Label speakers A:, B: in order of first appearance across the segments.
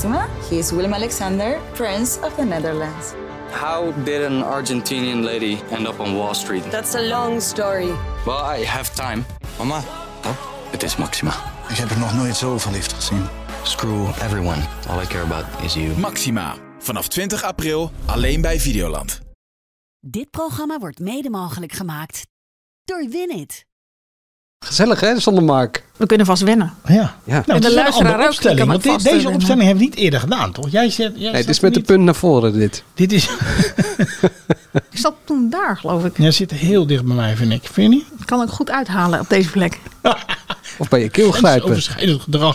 A: Maxima. He is Willem-Alexander, Prince of the Netherlands.
B: How did an Argentinian lady end up on Wall Street?
C: That's a long story.
B: Well, I have time.
D: Mama,
B: Het is Maxima.
D: ik heb er nog nooit zo verliefd gezien.
B: Screw everyone. All I care about is you.
E: Maxima. Vanaf 20 april alleen bij Videoland.
F: Dit programma wordt mede mogelijk gemaakt door Winit.
G: Gezellig hè, zonder Mark.
H: We kunnen vast wennen.
G: Ja.
H: En
I: het
H: de
I: is
H: luisteraar
I: een andere
H: ook,
I: opstelling.
H: kan
I: Want
H: ook vast
I: deze
H: winnen.
I: opstelling hebben we niet eerder gedaan, toch? Jij
G: Nee, het is met de punt naar voren dit.
I: Dit is...
H: Ik zat toen daar, geloof ik.
I: Jij zit heel dicht bij mij, vind ik. Vind je niet?
H: Ik kan ook goed uithalen op deze plek.
G: Of bij je keel grijpen.
I: Overschrijdend gedrag.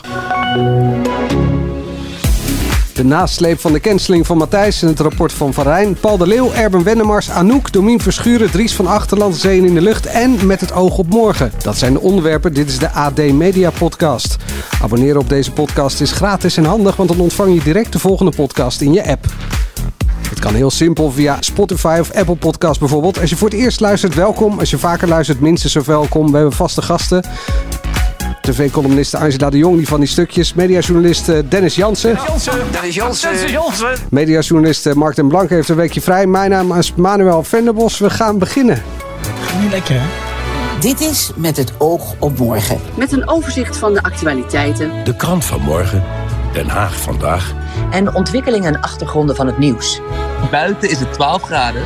G: De nasleep van de cancelling van Matthijs en het rapport van Van Rijn. Paul de Leeuw, Erben Wennemars, Anouk, Domien Verschuren, Dries van Achterland, Zeeën in de lucht en Met het oog op morgen. Dat zijn de onderwerpen. Dit is de AD Media Podcast. Abonneren op deze podcast is gratis en handig, want dan ontvang je direct de volgende podcast in je app. Het kan heel simpel via Spotify of Apple Podcast bijvoorbeeld. Als je voor het eerst luistert, welkom. Als je vaker luistert, minstens zo welkom. We hebben vaste gasten. TV-columniste Angela de Jong, die van die stukjes. Mediajournalist Dennis Jansen. Mediajournalist Mark den Blank heeft een weekje vrij. Mijn naam is Manuel Venderbos. We gaan beginnen.
I: Niet lekker, hè?
J: Dit is Met het oog op morgen.
K: Met een overzicht van de actualiteiten.
L: De krant van morgen. Den Haag vandaag.
J: En ontwikkelingen en achtergronden van het nieuws.
M: Buiten is het 12 graden.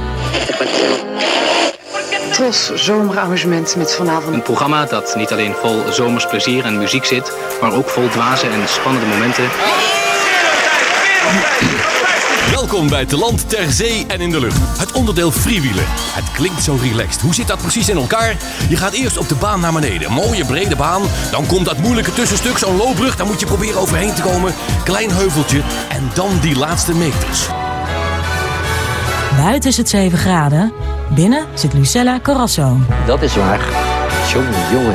K: Tros zomeramusement met vanavond.
M: Een programma dat niet alleen vol zomers plezier en muziek zit, maar ook vol dwaze en spannende momenten.
L: Welkom bij Te Land, Ter Zee en in de Lucht. Het onderdeel freewheelen. Het klinkt zo relaxed. Hoe zit dat precies in elkaar? Je gaat eerst op de baan naar beneden. Een mooie brede baan. Dan komt dat moeilijke tussenstuk, zo'n loopbrug. Daar moet je proberen overheen te komen. Klein heuveltje. En dan die laatste meters.
F: Buiten is het 7 graden. Binnen zit Lucella Carrasso.
N: Dat is waar. Jongen.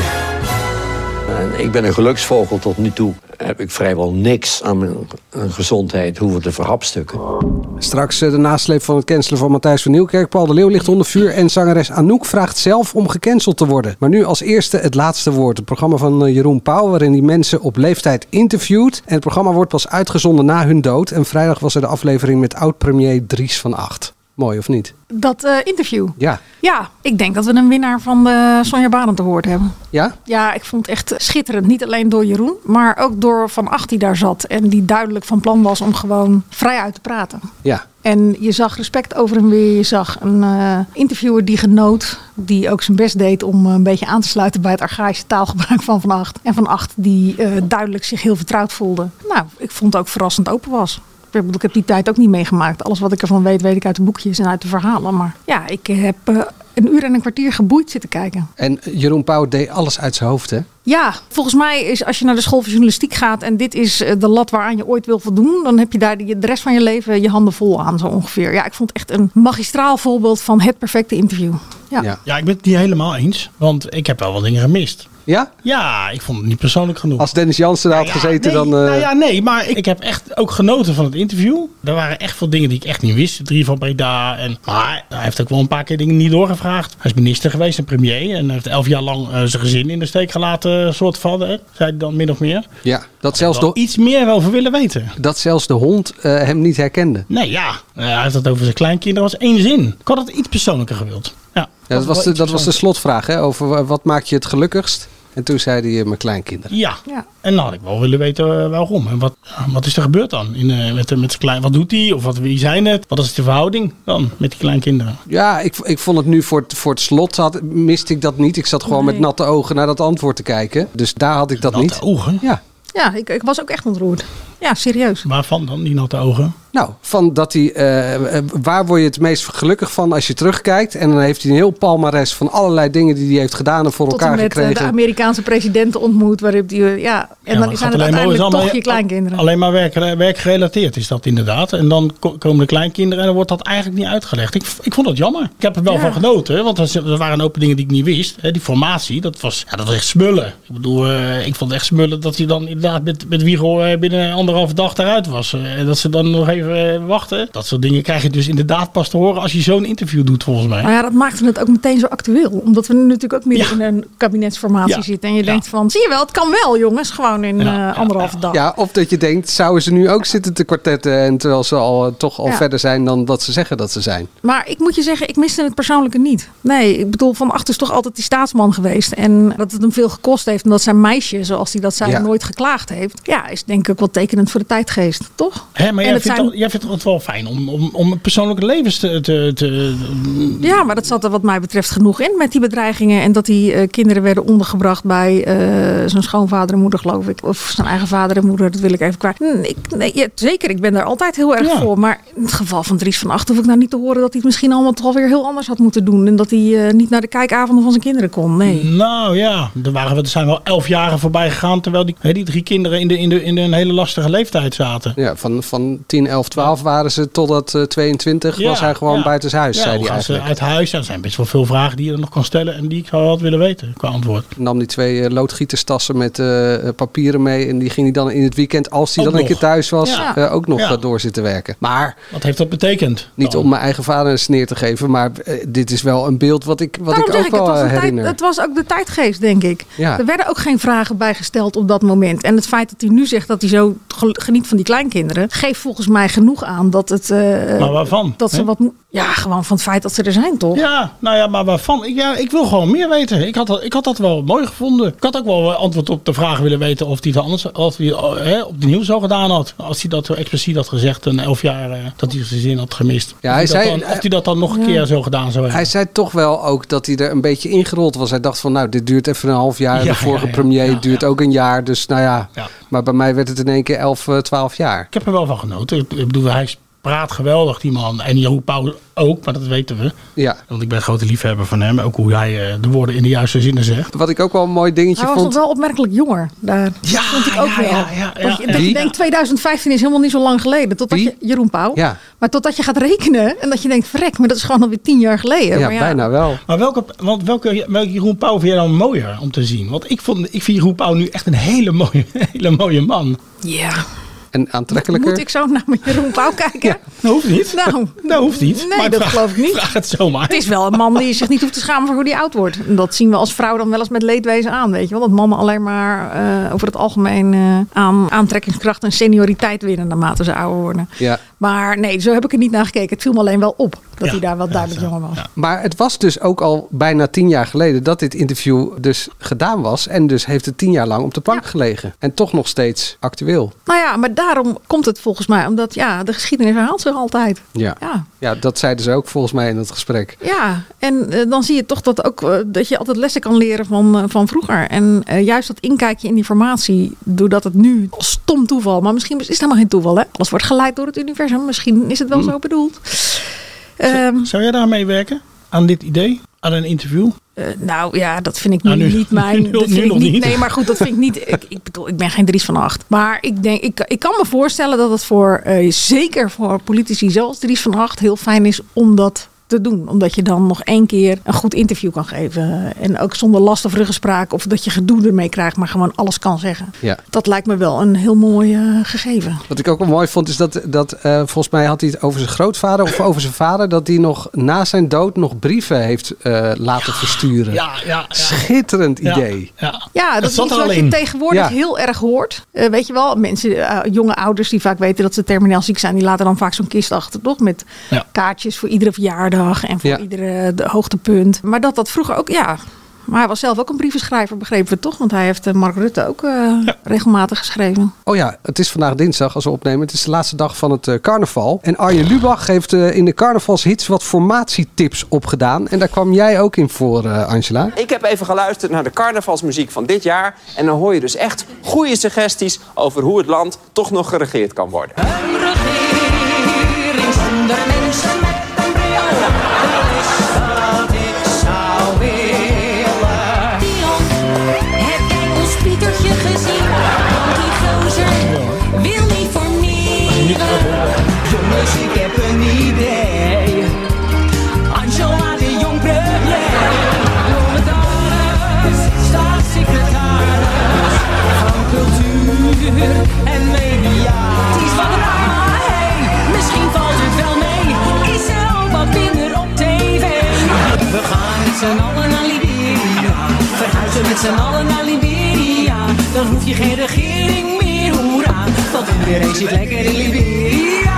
N: En ik ben een geluksvogel tot nu toe. Heb ik vrijwel niks aan mijn gezondheid hoeven te verhapstukken.
G: Straks de nasleep van het cancelen van Matthijs van Nieuwkerk. Paul de Leeuw ligt onder vuur en zangeres Anouk vraagt zelf om gecanceld te worden. Maar nu als eerste het laatste woord. Het programma van Jeroen Pauw, waarin hij mensen op leeftijd interviewt. En het programma wordt pas uitgezonden na hun dood. En vrijdag was er de aflevering met oud-premier Dries van Acht. Mooi of niet?
H: Dat interview.
G: Ja.
H: Ja, ik denk dat we een winnaar van de Sonja Barend Award hebben.
G: Ja?
H: Ja, ik vond het echt schitterend. Niet alleen door Jeroen, maar ook door Van Acht die daar zat. En die duidelijk van plan was om gewoon vrij uit te praten.
G: Ja.
H: En je zag respect over hem weer. Je zag een interviewer die genoot. Die ook zijn best deed om een beetje aan te sluiten bij het archaïsche taalgebruik van Van Acht. En Van Acht die duidelijk zich heel vertrouwd voelde. Nou, ik vond het ook verrassend open was. Ik heb die tijd ook niet meegemaakt. Alles wat ik ervan weet ik uit de boekjes en uit de verhalen. Maar ja, ik heb een uur en een kwartier geboeid zitten kijken.
G: En Jeroen Pauw deed alles uit zijn hoofd, hè?
H: Ja, volgens mij is als je naar de school van journalistiek gaat en dit is de lat waaraan je ooit wil voldoen, dan heb je daar de rest van je leven je handen vol aan, zo ongeveer. Ja, ik vond het echt een magistraal voorbeeld van het perfecte interview.
I: Ja, ik ben het niet helemaal eens, want ik heb wel wat dingen gemist.
G: Ja?
I: Ja, ik vond het niet persoonlijk genoeg.
G: Als Dennis Jansen daar had gezeten,
I: nee,
G: dan...
I: Nee, maar ik heb echt ook genoten van het interview. Er waren echt veel dingen die ik echt niet wist. 3 van Breda. Maar hij heeft ook wel een paar keer dingen niet doorgevraagd. Hij is minister geweest en premier. En heeft 11 jaar lang zijn gezin in de steek gelaten, soort van. Zei hij dan min of meer.
G: Ja, dat zelfs
I: iets meer over willen weten.
G: Dat zelfs de hond hem niet herkende.
I: Nee, ja. Hij heeft het over zijn kleinkinderen. Dat was 1 zin. Ik had het iets persoonlijker gewild. Ja,
G: dat was de slotvraag, hè? Over wat maakt je het gelukkigst? En toen zei hij mijn kleinkinderen.
I: Ja. En dan had ik wel willen weten waarom. En wat is er gebeurd dan? Met zijn klein, wat doet hij? Of wie zijn het? Wat is de verhouding dan met die kleinkinderen?
G: Ja, ik vond het nu voor het slot miste ik dat niet. Ik zat gewoon met natte ogen naar dat antwoord te kijken. Dus daar had ik dat niet.
I: Natte ogen?
H: Ja, ik was ook echt ontroerd. Ja, serieus.
I: Waarvan dan, die natte ogen?
G: Nou, van dat hij, waar word je het meest gelukkig van als je terugkijkt? En dan heeft hij een heel palmares van allerlei dingen die hij heeft gedaan en voor elkaar gekregen.
H: Tot de Amerikaanse presidenten ontmoet, waarop hij, en dan zijn het uiteindelijk toch je kleinkinderen.
I: Alleen maar werkgerelateerd is dat inderdaad. En dan komen de kleinkinderen en dan wordt dat eigenlijk niet uitgelegd. Ik vond dat jammer. Ik heb er wel van genoten, want er waren ook dingen die ik niet wist. Die formatie, dat was echt smullen. Ik bedoel, ik vond het echt smullen dat hij dan inderdaad met Wiegel binnen anderhalve dag daaruit was. En dat ze dan nog even wachten. Dat soort dingen krijg je dus inderdaad pas te horen als je zo'n interview doet, volgens mij.
H: Nou ja, dat maakte het ook meteen zo actueel. Omdat we nu natuurlijk ook midden in een kabinetsformatie zitten. En je denkt van, zie je wel, het kan wel jongens. Gewoon in anderhalve dag.
G: Ja, of dat je denkt, zouden ze nu ook zitten te kwartetten. En terwijl ze toch al verder zijn dan dat ze zeggen dat ze zijn.
H: Maar ik moet je zeggen, ik miste het persoonlijke niet. Nee, ik bedoel, Van Agt is toch altijd die staatsman geweest. En dat het hem veel gekost heeft. Omdat zijn meisje, zoals hij dat zei, nooit geklaagd heeft. Ja, is denk ik ook wel tekenend voor de tijdgeest, toch?
I: Hè, maar jij vindt het wel fijn om persoonlijke levens te...
H: Ja, maar dat zat er wat mij betreft genoeg in met die bedreigingen. En dat die kinderen werden ondergebracht bij zijn schoonvader en moeder, geloof ik. Of zijn eigen vader en moeder, dat wil ik even kwijt. Zeker, ik ben daar altijd heel erg voor. Maar in het geval van Dries van Agt hoef ik nou niet te horen dat hij het misschien allemaal toch alweer heel anders had moeten doen. En dat hij niet naar de kijkavonden van zijn kinderen kon. Nee.
I: Nou ja, er zijn wel 11 jaren voorbij gegaan. Terwijl die 3 kinderen in een hele lastige leeftijd zaten.
G: Ja, van 10, 11, 12 waren ze totdat 22 was hij gewoon buitenshuis, zei hij eigenlijk.
I: Uit huis. Er zijn best wel veel vragen die je er nog kan stellen en die ik zou had willen weten qua antwoord.
G: Nam die 2 loodgieterstassen met papieren mee en die ging hij dan in het weekend, als hij dan een keer thuis was, ook nog door zitten werken. Maar
I: wat heeft dat betekend?
G: Niet om mijn eigen vader een sneer te geven, maar dit is wel een beeld wat ik ook wel herinner.
H: Het was ook de tijdgeest, denk ik.
G: Ja.
H: Er werden ook geen vragen bijgesteld op dat moment. En het feit dat hij nu zegt dat hij zo geniet van die kleinkinderen, geeft volgens mij genoeg aan dat het...
I: maar waarvan?
H: Dat ze gewoon van het feit dat ze er zijn, toch?
I: Ja, nou ja, maar waarvan? Ik wil gewoon meer weten. Ik had dat wel mooi gevonden. Ik had ook wel antwoord op de vraag willen weten of hij het anders op de nieuws zo gedaan had. Als hij dat zo expliciet had gezegd, een 11 jaar dat hij zijn zin had gemist.
G: Ja,
I: of hij dat dan nog een keer zo gedaan zou hebben.
G: Hij zei toch wel ook dat hij er een beetje ingerold was. Hij dacht van, nou, dit duurt even een half jaar. De vorige premier duurt ook een jaar. Dus nou ja. Maar bij mij werd het in één keer 11, 12 jaar.
I: Ik heb er wel van genoten. Ik bedoel, hij praat geweldig, die man. En Jeroen Pauw ook, maar dat weten we.
G: Ja.
I: Want ik ben een grote liefhebber van hem. Ook hoe hij de woorden in de juiste zinnen zegt.
G: Wat ik ook wel een mooi dingetje vond.
H: Hij was nog wel opmerkelijk jonger. Daar vond ik ook wel. Dat je denkt, 2015 is helemaal niet zo lang geleden. Totdat je, Jeroen Pauw. Ja. Maar totdat je gaat rekenen en dat je denkt, verrek, maar dat is gewoon alweer 10 jaar geleden.
G: Ja, maar bijna wel.
I: Maar welke Jeroen Pauw vind jij dan mooier om te zien? Want ik vind Jeroen Pauw nu echt een hele mooie man.
H: Ja.
G: En aantrekkelijker.
H: Moet ik zo naar mijn Jeroen Pauw kijken?
I: Ja, dat hoeft niet. Dat hoeft niet.
H: Nee, maar dat geloof ik niet.
I: Vraag het zomaar.
H: Het is wel een man die zich niet hoeft te schamen voor hoe die oud wordt. En dat zien we als vrouw dan wel eens met leedwezen aan. Weet je wel? Dat mannen alleen maar over het algemeen aan aantrekkingskracht en senioriteit winnen naarmate ze ouder worden.
G: Ja.
H: Maar nee, zo heb ik er niet naar gekeken. Het viel me alleen wel op dat hij daar wel duidelijk jonger was.
G: Ja. Maar het was dus ook al bijna 10 jaar geleden dat dit interview dus gedaan was. En dus heeft het 10 jaar lang op de plank gelegen. En toch nog steeds actueel.
H: Nou ja, maar daarom komt het volgens mij. Omdat de geschiedenis herhaalt zich altijd.
G: Ja, dat zeiden ze ook volgens mij in het gesprek.
H: Ja, en dan zie je toch dat je altijd lessen kan leren van vroeger. En juist dat inkijkje in die informatie, doordat het nu stom toeval. Maar misschien is het helemaal geen toeval, hè? Alles wordt geleid door het universum. Misschien is het wel zo bedoeld.
I: Zou jij daar meewerken? Aan dit idee? Aan een interview?
H: Nou ja, dat vind ik niet mijn...
I: Nu nog niet.
H: Nee, maar goed, dat vind ik niet... Ik bedoel, ik ben geen Dries van Agt. Maar ik kan me voorstellen dat het zeker voor politici zoals Dries van Agt heel fijn is om dat te doen. Omdat je dan nog 1 keer een goed interview kan geven. En ook zonder last of ruggespraak of dat je gedoe ermee krijgt, maar gewoon alles kan zeggen. Ja. Dat lijkt me wel een heel mooi gegeven.
G: Wat ik ook wel mooi vond is dat volgens mij had hij het over zijn grootvader of over zijn vader, dat hij nog na zijn dood nog brieven heeft laten versturen. Ja. Schitterend idee.
H: Ja, dat is iets wat je tegenwoordig heel erg hoort. Weet je wel, mensen, jonge ouders die vaak weten dat ze terminaal ziek zijn, die laten dan vaak zo'n kist achter, toch? Met kaartjes voor iedere verjaardag en voor iedere hoogtepunt. Maar dat vroeger ook, maar hij was zelf ook een brievenschrijver, begrepen we toch? Want hij heeft Mark Rutte ook regelmatig geschreven.
G: Oh ja, het is vandaag dinsdag als we opnemen. Het is de laatste dag van het carnaval. En Arjen Lubach heeft in de carnavalshits wat formatietips opgedaan. En daar kwam jij ook in voor, Angela.
C: Ik heb even geluisterd naar de carnavalsmuziek van dit jaar. En dan hoor je dus echt goede suggesties over hoe het land toch nog geregeerd kan worden.
O: Een regering zonder mensen met een bril. Dat is wat ik zou willen. Dion, heb jij ons Pietertje gezien? Want die gozer wil niet voor niemand. Jongens, ik heb een idee. Angela de Jong premier. Staatssecretaris van cultuur en media. z'n allen naar Liberia. Verhuizen met z'n allen naar Liberia. Dan hoef je geen regering meer, hoera. Want iedereen zit lekker in Liberia.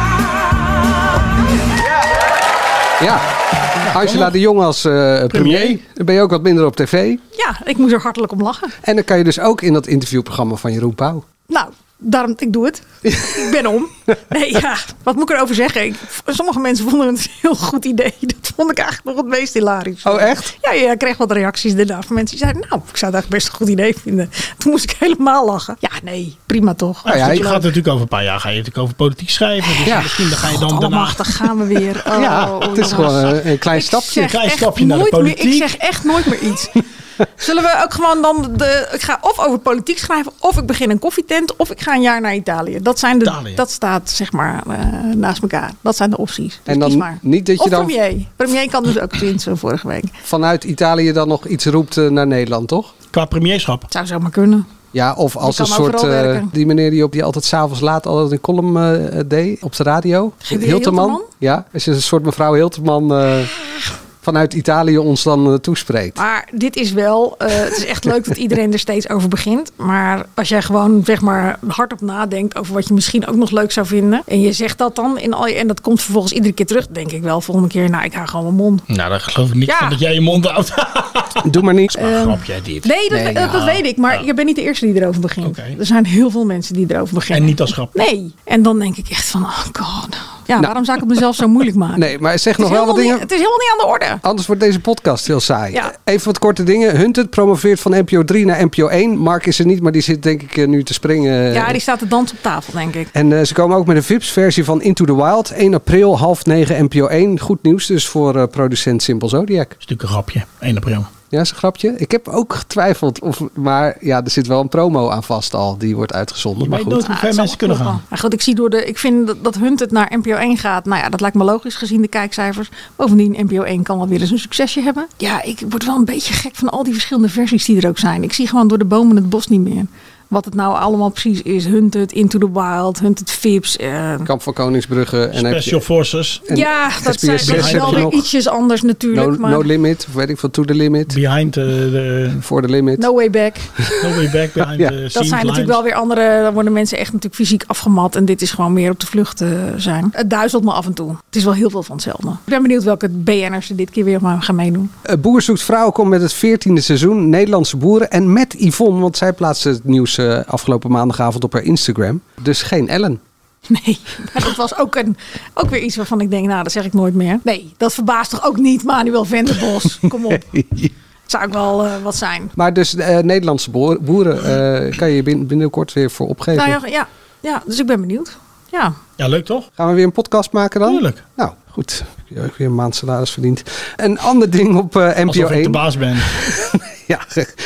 G: Ja, Angela de Jong als premier. Dan ben je ook wat minder op tv.
H: Ja, ik moest er hartelijk om lachen.
G: En dan kan je dus ook in dat interviewprogramma van Jeroen Pauw.
H: Nou, daarom, ik doe het. Ik ben om. Nee, ja, wat moet ik erover zeggen? Sommige mensen vonden het een heel goed idee. Dat vond ik eigenlijk nog het meest hilarisch.
G: Oh, echt?
H: Ja, ik kreeg wat reacties daarna van mensen die zeiden, nou, ik zou het eigenlijk best een goed idee vinden. Toen moest ik helemaal lachen. Ja, nee, prima toch.
I: Je gaat natuurlijk over een paar jaar over politiek schrijven. Dus misschien dan ga je dan daarna...
H: Dan gaan we weer. Oh,
G: het is gewoon een klein stapje.
I: Een klein stapje naar de politiek.
H: Ik zeg echt nooit meer iets. Zullen we ook gewoon dan... Ik ga of over politiek schrijven, of ik begin een koffietent, of ik ga een jaar naar Italië. Dat staat zeg maar naast elkaar. Dat zijn de opties. Dus
G: en dan niet dat je
H: of
G: dan...
H: premier. Premier kan dus ook twinsen vorige week.
G: Vanuit Italië dan nog iets roept naar Nederland, toch?
I: Qua premierschap.
H: Het zou zomaar kunnen.
G: Ja, of als een soort... die meneer die altijd 's avonds laat altijd een column deed op de radio. Hilterman. Ja, als je een soort mevrouw Hilterman... vanuit Italië ons dan toespreekt.
H: Maar dit is wel... het is echt leuk dat iedereen er steeds over begint. Maar als jij gewoon zeg maar hardop nadenkt over wat je misschien ook nog leuk zou vinden. En je zegt dat dan en dat komt vervolgens iedere keer terug. Denk ik wel volgende keer, nou ik hou gewoon mijn mond.
I: Nou, daar geloof ik niet van dat jij je mond houdt.
G: Doe maar niks.
I: Grap jij dit?
H: Nee, dat weet ik. Maar je bent niet de eerste die erover begint.
I: Okay.
H: Er zijn heel veel mensen die erover beginnen.
I: En niet als grap?
H: Nee. En dan denk ik echt van, oh god. Ja, waarom zou ik het mezelf zo moeilijk maken?
G: Nee, maar zeg nog wel wat dingen.
H: Het is helemaal niet aan de orde.
G: Anders wordt deze podcast heel saai.
H: Ja.
G: Even wat korte dingen. Hunted promoveert van NPO 3 naar NPO 1. Mark is er niet, maar die zit denk ik nu te springen.
H: Ja, die staat te dansen op tafel, denk ik.
G: En ze komen ook met een VIPS-versie van Into the Wild. 1 april, 8:30 NPO 1. Goed nieuws dus voor producent Simpel Zodiac.
I: Dat is natuurlijk een grapje, 1 april.
G: Ja, is een grapje. Ik heb ook getwijfeld. Maar ja, er zit wel een promo aan vast al. Die wordt uitgezonden. Maar
I: goed. Nooit hoe ver mensen kunnen gaan.
H: Maar goed, ik vind dat Hunted naar NPO 1 gaat. Nou ja, dat lijkt me logisch gezien de kijkcijfers. Bovendien, NPO 1 kan wel weer eens een succesje hebben. Ja, ik word wel een beetje gek van al die verschillende versies die er ook zijn. Ik zie gewoon door de bomen het bos niet meer. Wat het nou allemaal precies is. Hunted, Into the Wild, Hunted Vips.
G: Kamp van Koningsbrugge. En
I: Special Forces.
H: Ja, dat is wel weer ietsjes anders natuurlijk.
G: No Limit, of weet ik van To the Limit.
I: Behind the...
G: For the Limit.
H: No Way Back.
I: No Way Back, behind the
H: Dat zijn natuurlijk wel weer andere... Dan worden mensen echt natuurlijk fysiek afgemat. En dit is gewoon meer op de vlucht zijn. Het duizelt me af en toe. Het is wel heel veel van hetzelfde. Ik ben benieuwd welke BN'ers er dit keer weer gaan meedoen.
G: Boer zoekt vrouw komt met het 14e seizoen. Nederlandse boeren. En met Yvonne, want zij plaatste het nieuws afgelopen maandagavond op haar Instagram. Dus geen Ellen.
H: Nee, maar dat was ook weer iets waarvan ik denk, nou, dat zeg ik nooit meer. Nee, dat verbaast toch ook niet, Manuel Venderbos. Kom op. Het zou ook wel wat zijn.
G: Maar dus Nederlandse boeren kan je binnenkort weer voor opgeven.
H: Nou ja, dus ik ben benieuwd.
I: Ja, leuk toch?
G: Gaan we weer een podcast maken dan?
I: Tuurlijk.
G: Nou, goed. Heb je ook weer een maand salaris verdiend. Een ander ding op NPO 1.
I: Alsof ik de baas ben.
G: Ja.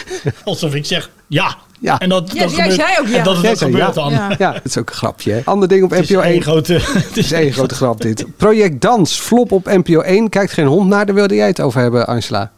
I: Alsof ik zeg ja.
G: Ja.
I: En dat
H: jij
I: gebeurt,
H: zei ook ja.
I: En dat het gebeurt dan.
G: Ja, dat is ook een grapje. Hè? Ander ding op NPO 1. Het is één grote grap dit. Project Dans, flop op NPO 1. Kijkt geen hond naar. Daar wilde jij het over hebben, Angela.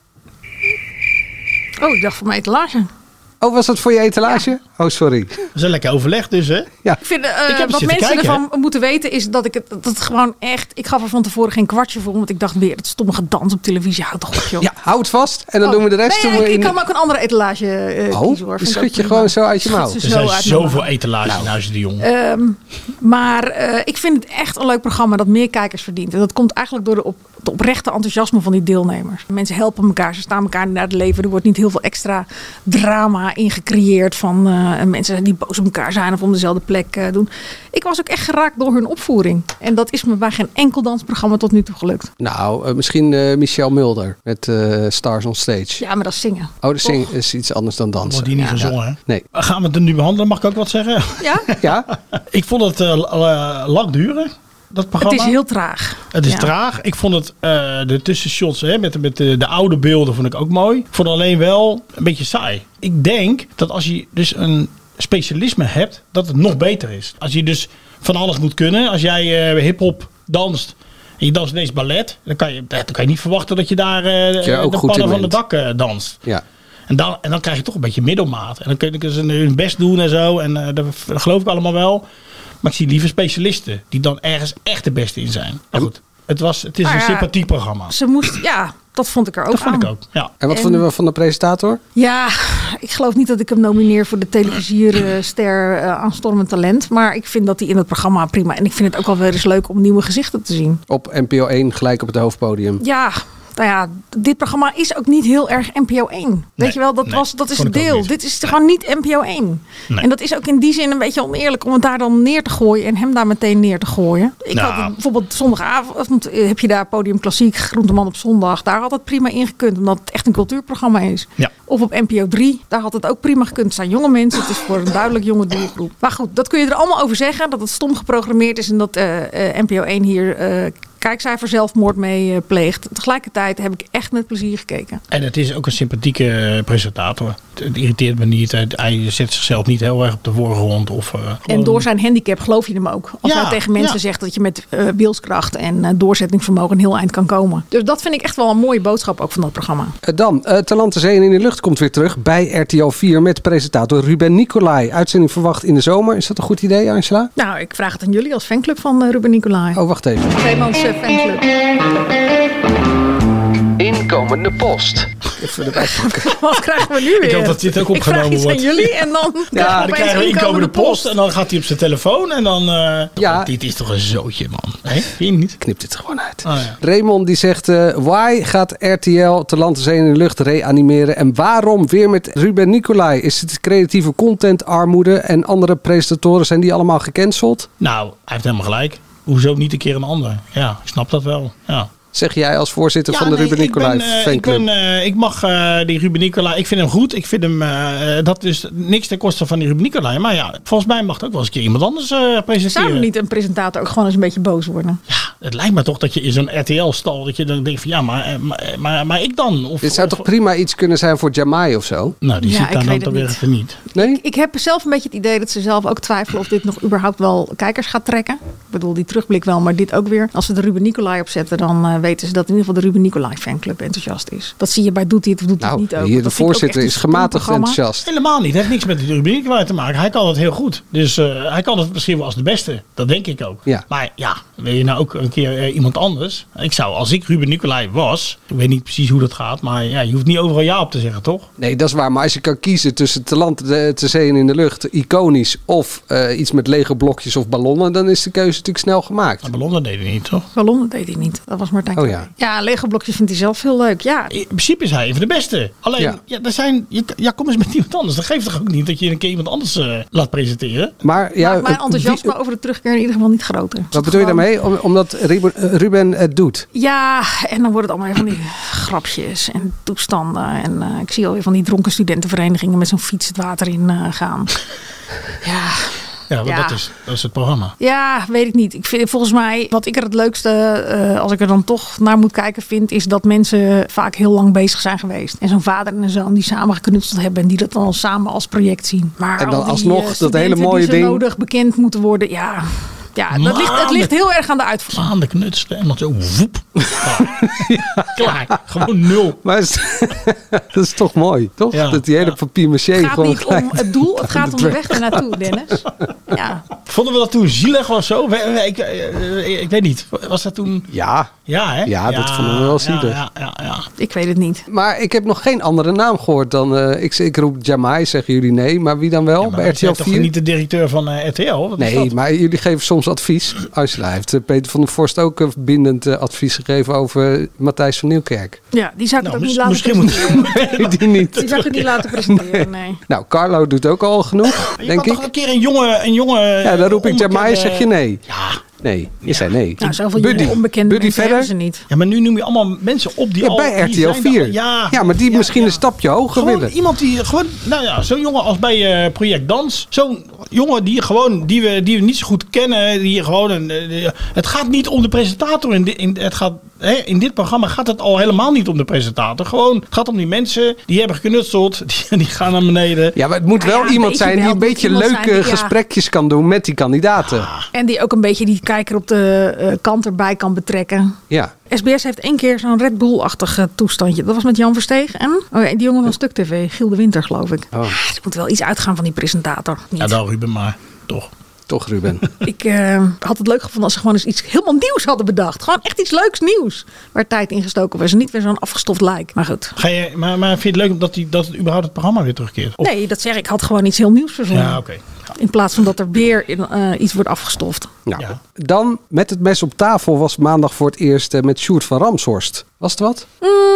H: Oh, ik dacht voor mijn etalage.
G: Oh, was dat voor je etalage? Ja. Oh, sorry.
I: Dat is een lekker overleg dus, hè?
G: Ja.
H: Ik vind, wat mensen ervan moeten weten is dat ik het gewoon echt... Ik gaf er van tevoren geen kwartje voor, want ik dacht weer het stomme gedans op televisie. Houd toch op, joh.
G: Ja, hou het vast en dan doen we de rest.
H: Nee, ik kan ook een andere etalage kiezen, hoor.
G: Dus schud je gewoon zo uit je mouw.
I: Er zijn zoveel etalages nou, de Jong.
H: Maar ik vind het echt een leuk programma dat meer kijkers verdient. En dat komt eigenlijk door het oprechte enthousiasme van die deelnemers. Mensen helpen elkaar, ze staan elkaar naar het leven. Er wordt niet heel veel extra drama ingecreëerd van mensen die boos op elkaar zijn of om dezelfde plek doen. Ik was ook echt geraakt door hun opvoering. En dat is me bij geen enkel dansprogramma tot nu toe gelukt.
G: Nou, misschien Michelle Mulder met Stars on Stage.
H: Ja, maar dat is zingen.
G: Oh, dat zingen is iets anders dan dansen.
I: Wordt die niet gezongen, hè?
G: Nee.
I: Gaan we het nu behandelen? Mag ik ook wat zeggen?
H: Ja?
G: Ja.
I: Ik vond het lang duren. Dat programma.
H: Het is heel traag.
I: Het is traag. Ik vond het de tussenshots met de oude beelden vond ik ook mooi. Ik vond het alleen wel een beetje saai. Ik denk dat als je dus een specialisme hebt, dat het nog beter is. Als je dus van alles moet kunnen. Als jij hiphop danst en je danst ineens ballet, dan kan je niet verwachten dat je daar de pannen van het dak danst.
G: Ja.
I: En dan krijg je toch een beetje middelmaat. En dan kun je hun best doen en zo. En dat geloof ik allemaal wel. Maar ik zie liever specialisten die dan ergens echt de beste in zijn. Maar goed. Het is een sympathiek programma.
H: Ze moest, dat vond ik er ook
I: dat
H: aan.
I: vond ik ook, ja.
G: En wat vonden we van de presentator?
H: Ja, ik geloof niet dat ik hem nomineer voor de televisierster aanstormend talent. Maar ik vind dat hij in het programma prima. En ik vind het ook wel weer eens leuk om nieuwe gezichten te zien.
G: Op NPO 1 gelijk op het hoofdpodium.
H: Ja, nou ja, dit programma is ook niet heel erg NPO 1. Weet je wel, dat is het deel. Dit is gewoon niet NPO 1. Nee. En dat is ook in die zin een beetje oneerlijk om het daar dan neer te gooien en hem daar meteen neer te gooien. Ik had bijvoorbeeld zondagavond, heb je daar Podium Klassiek, Groenteman op zondag. Daar had het prima ingekund, omdat het echt een cultuurprogramma is. Ja. Of op NPO 3, daar had het ook prima gekund. Het zijn jonge mensen, het is voor een duidelijk jonge doelgroep. Maar goed, dat kun je er allemaal over zeggen, dat het stom geprogrammeerd is en dat NPO 1 hier kijkcijfer zelfmoord mee pleegt. Tegelijkertijd heb ik echt met plezier gekeken.
I: En het is ook een sympathieke presentator. Het irriteert me niet. Hij zet zichzelf niet heel erg op de voorgrond.
H: En door zijn handicap geloof je hem ook. Als hij tegen mensen zegt dat je met wilskracht en doorzettingsvermogen een heel eind kan komen. Dus dat vind ik echt wel een mooie boodschap ook van dat programma.
G: Dan, Talent, Zee en in de Lucht komt weer terug bij RTL 4 met presentator Ruben Nicolai. Uitzending verwacht in de zomer. Is dat een goed idee, Angela?
H: Nou, ik vraag het aan jullie als fanclub van Ruben Nicolai.
G: Oh, wacht even.
H: Nederlandse fanclub.
P: Inkomende post.
G: Even erbij pakken.
H: Wat krijgen we nu weer?
I: Ik hoop dat dit ook opgenomen wordt.
H: Ik vraag iets aan jullie en dan
I: dan krijgen we inkomende post. En dan gaat hij op zijn telefoon. En dan... Dit is toch een zootje, man. Vind je niet?
G: Knip dit gewoon uit.
I: Oh, ja.
G: Raymond die zegt... why gaat RTL Talent, Zee en in de Lucht reanimeren? En waarom weer met Ruben Nicolai? Is het creatieve contentarmoede? En andere presentatoren, zijn die allemaal gecanceld?
I: Nou, hij heeft helemaal gelijk. Hoezo niet een keer een ander? Ja, ik snap dat wel. Ja.
G: Zeg jij als voorzitter van de Ruben Nicolai fanclub?
I: Ik mag die Ruben Nicolai, ik vind hem goed. Ik vind hem, dat is niks ten koste van die Ruben Nicolai. Maar ja, volgens mij mag het ook wel eens een keer iemand anders presenteren.
H: Zou niet een presentator ook gewoon eens een beetje boos worden?
I: Ja, het lijkt me toch dat je in zo'n RTL-stal, dat je dan denkt van ja, maar ik dan?
G: Dit zou toch prima iets kunnen zijn voor Jamai of zo?
I: Nou, die zit daar dan weer even niet.
G: Nee?
H: Ik heb zelf een beetje het idee dat ze zelf ook twijfelen of dit nog überhaupt wel kijkers gaat trekken. Ik bedoel, die terugblik wel, maar dit ook weer. Als ze de Ruben Nicolai opzetten, dan weten ze dat in ieder geval de Ruben Nicolai fanclub enthousiast is. Dat zie je bij Doet hij het of Doet hij het niet ook.
G: Hier de voorzitter is gematigd enthousiast.
I: Helemaal niet. Het heeft niks met de Ruben Nicolai te maken. Hij kan het heel goed. Dus hij kan het misschien wel als de beste. Dat denk ik ook.
G: Ja.
I: Maar ja, wil je nou ook een keer iemand anders? Ik zou, als ik Ruben Nicolai was, ik weet niet precies hoe dat gaat, maar ja, je hoeft niet overal ja op te zeggen, toch?
G: Nee, dat is waar. Maar als je kan kiezen tussen Talent, te Zee en in de Lucht, iconisch of iets met lege blokjes of ballonnen, dan is de keuze natuurlijk snel gemaakt.
I: Maar ballonnen deed hij niet, toch?
H: Ballonnen deed hij niet. Dat was Martijn.
G: Oh ja.
H: Ja, lege blokjes vindt hij zelf heel leuk. Ja.
I: In principe is hij even de beste. Alleen, kom eens met iemand anders. Dat geeft toch ook niet dat je een keer iemand anders laat presenteren?
G: Maar ja,
H: mijn enthousiasme over de terugkeer in ieder geval niet groter.
G: Wat bedoel je daarmee? Omdat Ruben het doet?
H: Ja, en dan wordt het allemaal van die grapjes en toestanden. En ik zie alweer van die dronken studentenverenigingen met zo'n fiets het water in gaan. Ja.
I: Ja, maar dat is het programma.
H: Ja, weet ik niet. Ik vind volgens mij, wat ik er het leukste, als ik er dan toch naar moet kijken, vind, is dat mensen vaak heel lang bezig zijn geweest. En zo'n vader en een zoon die samen geknutseld hebben en die dat dan samen als project zien. Maar
G: en dan
H: al die,
G: alsnog dat hele mooie
H: die zo
G: ding
H: nodig bekend moeten worden, ja. Ja, het ligt heel erg aan de uitvoering.
I: Maanden knutselen en dan zo woep. Klaar, gewoon 0.
G: Maar dat is toch mooi, toch?
I: Ja,
G: dat die hele papier-maché
H: gewoon... Het
G: gewoon
H: gaat niet om het doel, het gaat om de weg ernaartoe, Dennis. Ja.
I: Vonden we dat toen zielig of zo? Ik weet niet. Was dat toen...
G: Ja.
I: Ja, hè?
G: Ja, dat vonden we wel zielig.
I: Ja.
H: Ik weet het niet.
G: Maar ik heb nog geen andere naam gehoord dan... ik roep Jamai, zeggen jullie nee. Maar wie dan wel? Bij RTL 4?
I: Toch niet de directeur van RTL?
G: Nee, maar jullie geven soms advies. Angela heeft Peter van der Vorst ook bindend advies gegeven over Matthijs van Nieuwkerk.
H: Ja, die zou ik het ook niet laten presenteren.
G: Nee, die niet.
H: Die zou ik het niet laten presenteren, nee.
G: Nou, Carlo doet ook al genoeg,
I: je
G: denk
I: kan
G: ik.
I: toch een keer een jonge
G: ja, dan roep ik Jamai, zeg je nee.
I: Ja.
G: Nee, je zei nee.
H: Nou, zoveel onbekende mensen hebben ze niet.
I: Ja, maar nu noem je allemaal mensen op die
G: ja,
I: al...
G: bij RTL 4. Ja, maar die misschien een stapje hoger
I: gewoon
G: willen.
I: Iemand die gewoon... Nou ja, zo'n jongen als bij Project Dans. Zo'n jongen die we niet zo goed kennen. Die gewoon het gaat niet om de presentator. In dit programma gaat het al helemaal niet om de presentator. Gewoon, het gaat om die mensen. Die hebben geknutseld. Die gaan naar beneden.
G: Ja, maar het moet wel iemand zijn die een beetje leuke gesprekjes kan doen met die kandidaten. Ja.
H: En die ook een beetje die kijker op de kant erbij kan betrekken.
G: Ja.
H: SBS heeft 1 keer zo'n Red Bull-achtig toestandje. Dat was met Jan Versteeg en die jongen van Stuk TV, Giel de Winter, geloof ik.
G: Oh.
H: Er moet wel iets uitgaan van die presentator. Niet.
I: Ja, dan Ruben maar, toch.
G: Toch, Ruben.
H: Ik had het leuk gevonden als ze gewoon eens iets helemaal nieuws hadden bedacht. Gewoon echt iets leuks nieuws. Waar tijd in gestoken was. En niet weer zo'n afgestoft lijk. Maar goed.
I: Maar vind je het leuk dat het überhaupt het programma weer terugkeert? Of?
H: Nee, dat zeg ik. Had gewoon iets heel nieuws verzonnen.
I: Ja, oké.
H: In plaats van dat er weer iets wordt afgestoft.
G: Nou, dan met het mes op tafel was maandag voor het eerst met Sjoerd van Ramshorst. Was het wat?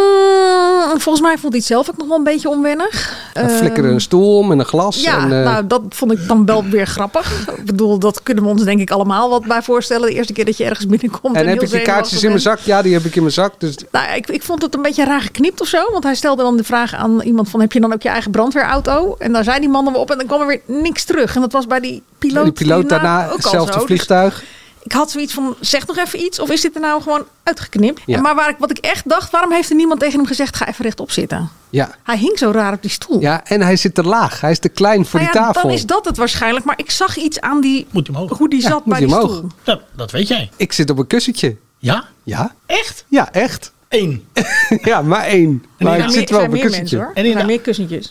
H: Volgens mij vond hij het zelf ook nog wel een beetje onwennig.
G: Flikkerde een stoel om en een glas.
H: Ja, nou dat vond ik dan wel weer grappig. Ik bedoel, dat kunnen we ons denk ik allemaal wat bij voorstellen. De eerste keer dat je ergens binnenkomt.
G: En heb ik die kaartjes in mijn zak? Ja, die heb ik in mijn zak. Dus...
H: Nou, ik vond het een beetje raar geknipt of zo. Want hij stelde dan de vraag aan iemand van... heb je dan ook je eigen brandweerauto? En daar zei die man dan op en dan kwam er weer niks terug. En dat was bij die piloot.
G: Die piloot daarna hetzelfde vliegtuig.
H: Dus ik had zoiets van, zeg nog even iets. Of is dit er nou gewoon uitgeknipt?
G: Ja.
H: Maar wat ik echt dacht, waarom heeft er niemand tegen hem gezegd... ga even rechtop zitten?
G: Ja.
H: Hij hing zo raar op die stoel.
G: Ja, en hij zit te laag. Hij is te klein voor die tafel.
H: Dan is dat het waarschijnlijk. Maar ik zag iets aan die... hoe die zat bij die stoel.
I: Ja, dat weet jij.
G: Ik zit op een kussentje.
I: Ja?
G: Ja.
I: Echt?
G: Ja, echt.
I: 1.
G: Ja, maar 1. Maar ik zit wel op een kussentje.
H: Mensen, hoor. Er zijn meer kussentjes.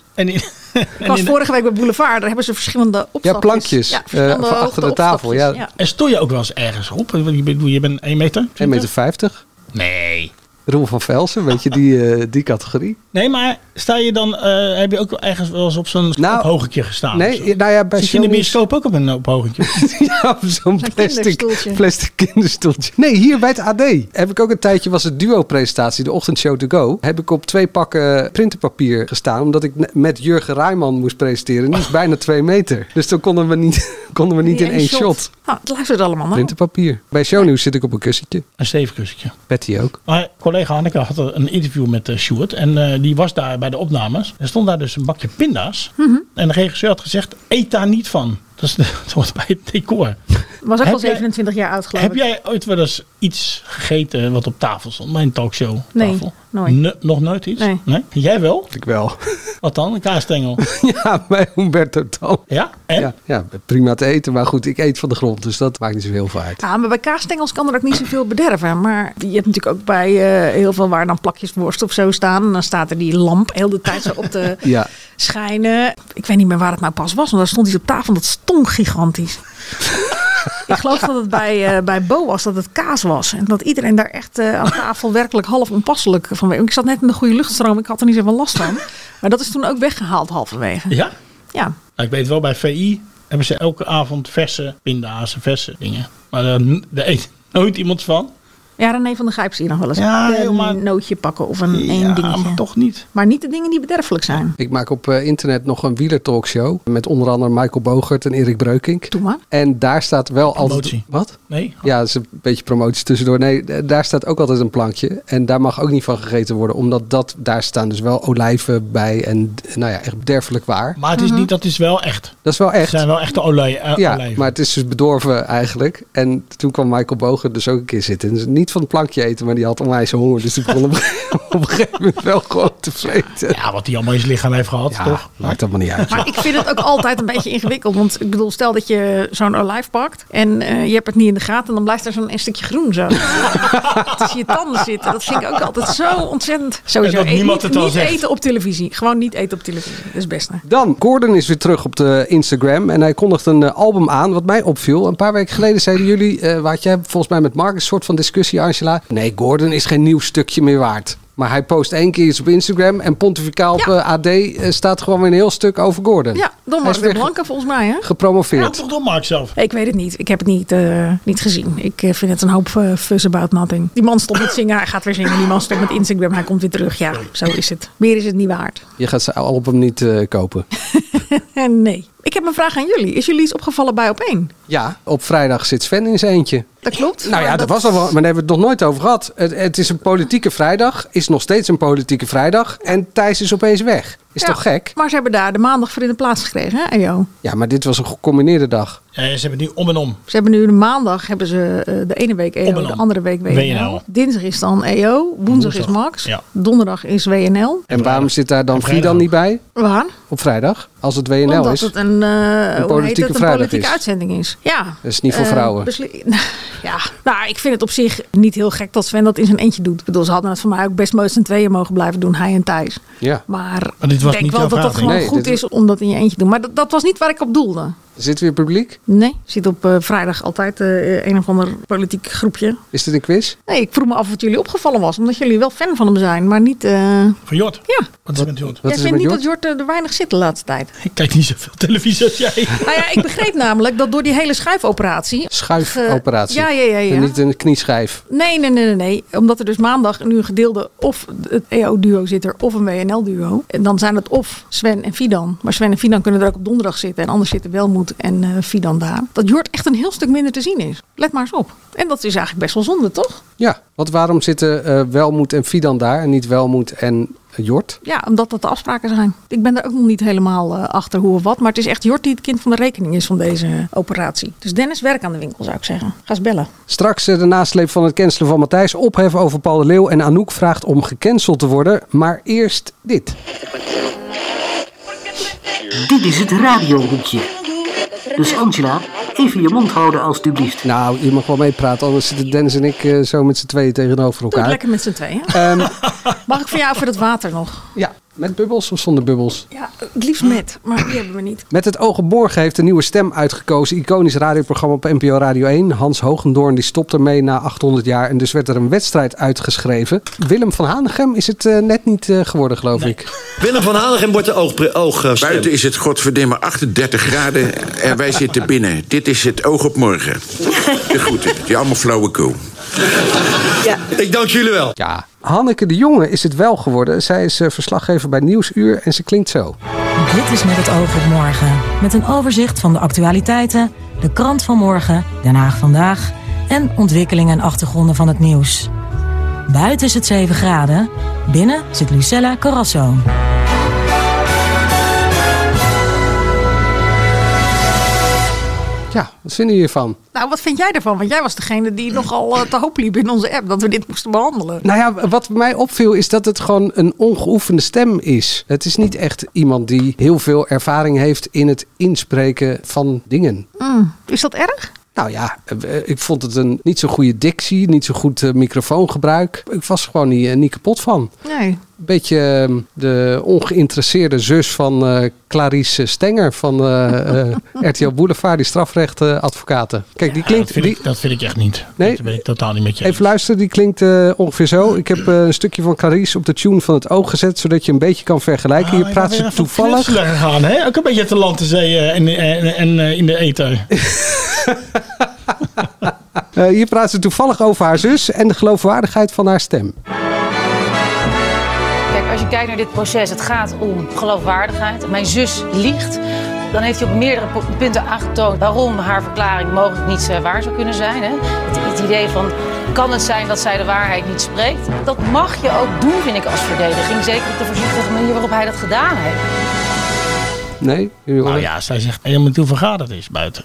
H: Ik was vorige week bij Boulevard. Daar hebben ze verschillende opstapjes.
G: Ja, plankjes. Achter de tafel. Ja.
I: En stond je ook wel eens ergens op? Je bent 1 meter?
G: 1,50 meter.
I: Nee.
G: Roel van Velsen, weet je, die categorie.
I: Nee, maar sta je dan, heb je ook ergens wel eens op zo'n ophogentje gestaan?
G: Nee, nou ja, bij
I: zit je in de bioscoop ook op een ophogentje?
G: Ja, op zo'n plastic kinderstoeltje. Nee, hier bij het AD heb ik ook een tijdje, was het duo-presentatie, de ochtendshow to go. Heb ik op 2 pakken printerpapier gestaan, omdat ik met Jurgen Rijman moest presenteren. Die is bijna 2 meter. Dus dan konden we niet in 1 shot.
H: Nou, het luistert allemaal naar.
G: Printerpapier. Bij Shownieuws zit ik op een kussentje.
I: Een stevig kussentje.
G: Betty ook.
I: Maar collega Hanneke had een interview met Sjoerd. En die was daar bij de opnames. Er stond daar dus een bakje pinda's. En de regisseur had gezegd, eet daar niet van. Dat hoort bij het decor.
H: Was ook al 27 jaar oud, geloof ik.
I: Heb jij ooit wel eens iets gegeten wat op tafel stond? Bij een talkshow
H: nee,
I: tafel?
H: Nooit.
I: Nog nooit iets?
H: Nee.
I: Jij wel?
G: Ik wel.
I: Wat dan? Een kaasstengel?
G: Ja, bij Humberto Tan.
I: Ja? En?
G: Ja, prima te eten. Maar goed, ik eet van de grond. Dus dat maakt niet zoveel voor uit.
H: Ja, maar bij kaasstengels kan er ook niet zoveel bederven. Maar je hebt natuurlijk ook bij heel veel waar dan plakjes worst of zo staan. En dan staat er die lamp heel de tijd zo op te schijnen. Ik weet niet meer waar het nou pas was. Want daar stond iets op tafel. Dat stonk gigantisch. Ik geloof dat het bij Bo was, dat het kaas was. En dat iedereen daar echt aan tafel werkelijk half onpasselijk van werd. Ik zat net in de goede luchtstroom, ik had er niet zoveel last van. Maar dat is toen ook weggehaald halverwege.
I: Ja?
H: Ja.
I: Nou, ik weet wel, bij VI hebben ze elke avond verse pinda's en verse dingen. Maar daar eet nooit iemand van.
H: Ja, René van der Gijp zie je nog wel eens
I: een
H: nootje pakken of een één dingetje.
I: Maar toch niet.
H: Maar niet de dingen die bederfelijk zijn.
G: Ik maak op internet nog een wielertalkshow met onder andere Michael Bogert en Erik Breukink.
H: Doe maar.
G: En daar staat wel
I: promotie.
G: altijd... Wat?
I: Nee?
G: Ja, dat is een beetje promotie tussendoor. Nee, daar staat ook altijd een plankje. En daar mag ook niet van gegeten worden. Omdat daar staan dus wel olijven bij. En nou ja, echt bederfelijk waar.
I: Maar het is niet, dat is wel echt.
G: Dat is wel echt.
I: Het zijn wel echte olijven.
G: Ja, maar het is dus bedorven eigenlijk. En toen kwam Michael Bogert dus ook een keer zitten. Dus niet van het plankje eten, maar die had onwijs honger. Dus die begon op een gegeven moment wel gewoon te vreten.
I: Ja, wat hij allemaal in zijn lichaam heeft gehad, toch?
G: Maakt allemaal niet uit.
H: Maar ik vind het ook altijd een beetje ingewikkeld. Want ik bedoel, stel dat je zo'n olijf pakt en je hebt het niet in de gaten, en dan blijft er zo'n een stukje groen zo tussen je tanden zitten. Dat vind ik ook altijd zo ontzettend. Sowieso niet eten op televisie. Gewoon niet eten op televisie. Dat is het beste.
G: Dan, Gordon is weer terug op de Instagram en hij kondigt een album aan wat mij opviel. Een paar weken geleden zeiden jullie, wat jij volgens mij met Mark een soort van discussie, Angela. Nee, Gordon is geen nieuw stukje meer waard. Maar hij post 1 keer iets op Instagram en pontificaal op AD staat gewoon weer een heel stuk over Gordon.
H: Ja, Don Mark de Blanke volgens mij, hè?
G: Gepromoveerd.
I: Ja, toch Don Mark zelf?
H: Ik weet het niet. Ik heb het niet gezien. Ik vind het een hoop fuss about nothing. Die man stopt met zingen, hij gaat weer zingen. Die man stopt met Instagram, hij komt weer terug. Ja, zo is het. Meer is het niet waard.
G: Je gaat zijn album niet kopen?
H: Nee. Ik heb een vraag aan jullie. Is jullie iets opgevallen bij Op1?
G: Ja, op vrijdag zit Sven in zijn eentje.
H: Dat klopt.
G: Nou ja, dat was al wel, maar daar hebben we het nog nooit over gehad. Het is een politieke vrijdag, is nog steeds een politieke vrijdag. En Thijs is opeens weg. Is toch gek?
H: Maar ze hebben daar de maandag voor in de plaats gekregen, hè, EO?
G: Ja, maar dit was een gecombineerde dag.
I: Ja, ze hebben nu om en om.
H: Ze hebben nu de maandag, hebben ze de ene week EO, de andere week WNL. Dinsdag is dan EO, woensdag is Max, donderdag is WNL.
G: En waarom zit daar dan Friedan niet bij?
H: Waar?
G: Op vrijdag, als het WNL
H: Omdat
G: is.
H: het een politieke uitzending is. Ja.
G: Dat is niet voor vrouwen.
H: Ja, nou, ik vind het op zich niet heel gek dat Sven dat in zijn eentje doet. Ik bedoel, ze hadden het voor mij ook best met z'n tweeën mogen blijven doen, hij en
G: Thijs. Ja.
H: Maar
I: dit was
H: ik denk wel dat dat gewoon goed is om dat in je eentje te doen. Maar dat was niet waar ik op doelde.
G: Zit weer publiek?
H: Nee, zit op vrijdag altijd een of ander politiek groepje.
G: Is dit een quiz?
H: Nee, ik vroeg me af wat jullie opgevallen was. Omdat jullie wel fan van hem zijn, maar niet...
I: Van Jort?
H: Ja.
I: Wat is er met Jort?
H: Jij vindt niet dat Jort er weinig zit de laatste tijd?
I: Ik kijk niet zoveel televisie als jij.
H: Nou ja, ik begreep namelijk dat door die hele schuifoperatie...
G: Schuifoperatie?
H: Ja.
G: En niet een knieschijf?
H: Nee. Omdat er dus maandag nu een gedeelde of het EO-duo zit er of een WNL-duo. En dan zijn het of Sven en Fidan. Maar Sven en Fidan kunnen er ook op donderdag zitten. En anders zitten Welmoed en Fidan daar. Dat Jort echt een heel stuk minder te zien is. Let maar eens op. En dat is eigenlijk best wel zonde, toch?
G: Ja, want waarom zitten Welmoed en Fidan daar en niet Welmoed en Jort?
H: Ja, omdat dat de afspraken zijn. Ik ben er ook nog niet helemaal achter hoe of wat. Maar het is echt Jort die het kind van de rekening is van deze operatie. Dus Dennis, werk aan de winkel zou ik zeggen. Ga eens bellen.
G: Straks de nasleep van het cancelen van Matthijs. Ophef over Paul de Leeuw. En Anouk vraagt om gecanceld te worden. Maar eerst dit.
Q: Dit is het radiohoekje. Dus Angela, even je mond houden alstublieft.
G: Nou, je mag wel meepraten, anders zitten Dennis en ik zo met z'n tweeën tegenover elkaar.
H: Doe het lekker met z'n tweeën. Mag ik van jou voor het water nog?
G: Ja, met bubbels of zonder bubbels?
H: Ja, het liefst met, maar die hebben we niet.
G: Met het oog op morgen heeft een nieuwe stem uitgekozen. Iconisch radioprogramma op NPO Radio 1. Hans Hogendoorn die stopt ermee na 800 jaar. En dus werd er een wedstrijd uitgeschreven. Willem van Hanegem is het net niet geworden, geloof ik.
R: Willem van Hanegem wordt de oogstem.
S: Buiten is het godverdomme 38 graden en wij zitten binnen. Dit is het oog op morgen. De groeten. Het is allemaal flauwekul.
R: Ja, ik dank jullie wel.
G: Ja, Hanneke de Jonge is het wel geworden. Zij is verslaggever bij Nieuwsuur en ze klinkt zo.
T: Dit is Met het oog op morgen. Met een overzicht van de actualiteiten, de krant van morgen, Den Haag vandaag en ontwikkelingen en achtergronden van het nieuws. Buiten is het 7 graden. Binnen zit Lucella Carrasso.
G: Ja, wat vinden jullie ervan?
H: Nou, wat vind jij ervan? Want jij was degene die nogal te hoop liep in onze app dat we dit moesten behandelen.
G: Nou ja, wat mij opviel is dat het gewoon een ongeoefende stem is. Het is niet echt iemand die heel veel ervaring heeft in het inspreken van dingen.
H: Is dat erg?
G: Nou ja, ik vond het een niet zo goede dictie, niet zo goed microfoongebruik. Ik was er gewoon niet kapot van.
H: Nee.
G: Een beetje de ongeïnteresseerde zus van Clarice Stenger van RTL Boulevard, die strafrechtadvocaten. Kijk, die klinkt...
I: Dat vind ik echt niet.
G: Nee?
I: Dat ben ik totaal niet met je eens.
G: Even luisteren, die klinkt ongeveer zo. Ik heb een stukje van Clarice op de tune van het oog gezet, zodat je een beetje kan vergelijken. Je praat ze toevallig...
I: Gaan, hè? Ook een beetje te land, te zee en in de ether.
G: Hier praat ze toevallig over haar zus en de geloofwaardigheid van haar stem.
U: Kijk, als je kijkt naar dit proces, het gaat om geloofwaardigheid. Mijn zus liegt. Dan heeft hij op meerdere punten aangetoond waarom haar verklaring mogelijk niet waar zou kunnen zijn. Hè? Het idee van, kan het zijn dat zij de waarheid niet spreekt? Dat mag je ook doen, vind ik, als verdediging. Zeker op de voorzichtige manier waarop hij dat gedaan heeft.
G: Nee?
I: Nou ja, zij zegt helemaal niet hoeveel graden het is buiten.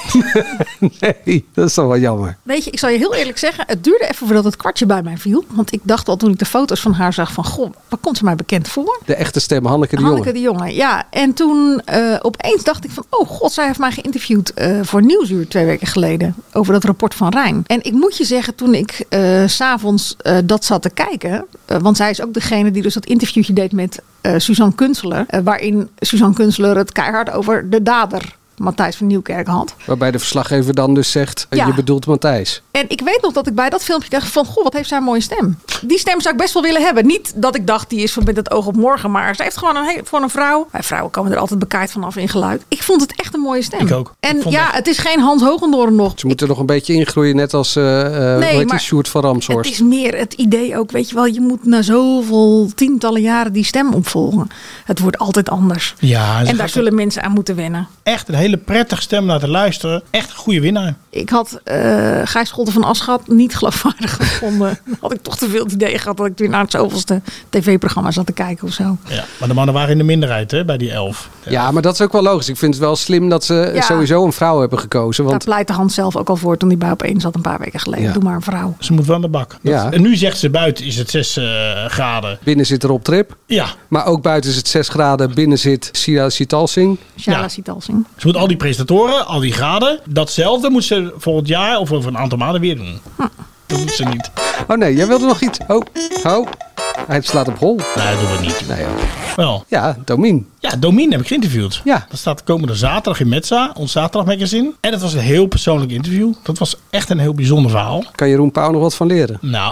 G: Nee, dat is toch wel jammer.
H: Weet je, ik zal je heel eerlijk zeggen, het duurde even voordat het kwartje bij mij viel. Want ik dacht al toen ik de foto's van haar zag van, goh, wat komt ze mij bekend voor?
G: De echte stem, Hanneke de Jonge.
H: Hanneke de Jonge, ja. En toen opeens dacht ik van, oh god, zij heeft mij geïnterviewd voor Nieuwsuur 2 weken geleden. Over dat rapport van Rijn. En ik moet je zeggen, toen ik 's avonds dat zat te kijken, want zij is ook degene die dus dat interviewtje deed met Suzanne Kunstler. Waarin Suzanne Kunstler het keihard over de dader Matthijs van Nieuwkerk had.
G: Waarbij de verslaggever dan dus zegt,
H: Ja.
G: je bedoelt Matthijs.
H: En ik weet nog dat ik bij dat filmpje dacht van, goh, wat heeft zij een mooie stem. Die stem zou ik best wel willen hebben. Niet dat ik dacht, die is van Met het oog op morgen, maar ze heeft gewoon voor een vrouw. Wij vrouwen komen er altijd bekaaid vanaf in geluid. Ik vond het echt een mooie stem.
I: Ik ook.
H: En ja, het is geen Hans Hogendoorn nog.
G: Ze moeten nog een beetje ingroeien, net als
H: maar
G: Sjoerd van Ramshorst.
H: Het is meer het idee ook, weet je wel, je moet na zoveel tientallen jaren die stem opvolgen. Het wordt altijd anders.
I: Ja,
H: en daar zullen mensen aan moeten wennen.
I: Echt een hele prettige stem naar te luisteren. Echt een goede winnaar.
H: Ik had Gijs Scholten van Aschat niet geloofwaardig gevonden. Dan had ik toch te veel het idee gehad dat ik weer naar het zoveelste tv-programma zat te kijken of zo.
I: Ja, maar de mannen waren in de minderheid, hè, bij die 11.
G: Ja, maar dat is ook wel logisch. Ik vind het wel slim dat ze sowieso een vrouw hebben gekozen. Want...
H: Daar pleitte Hans zelf ook al voor toen hij bij Op1 zat een paar weken geleden.
G: Ja.
H: Doe maar een vrouw.
I: Ze moet wel aan de bak.
G: Ja.
I: En nu zegt ze buiten is het 6 graden.
G: Binnen zit er op trip.
I: Ja.
G: Maar ook buiten is het 6 graden. Binnen zit Sila Sitalsing.
H: Shala Sitalsing.
I: Ze moet al die presentatoren, al die graden, datzelfde moet ze volgend jaar of over een aantal maanden weer doen. Dat moet ze niet.
G: Oh nee, jij wilde nog iets. Oh. Hij slaat op hol.
I: Nee, dat doen we niet.
G: Nee,
I: Wel.
G: Ja, Domien.
I: Ja, Domien heb ik geïnterviewd.
G: Ja.
I: Dat staat komende zaterdag in Metza, ons zaterdagmagazine. En dat was een heel persoonlijk interview. Dat was echt een heel bijzonder verhaal.
G: Kan Jeroen Pauw nog wat van leren?
I: Nou...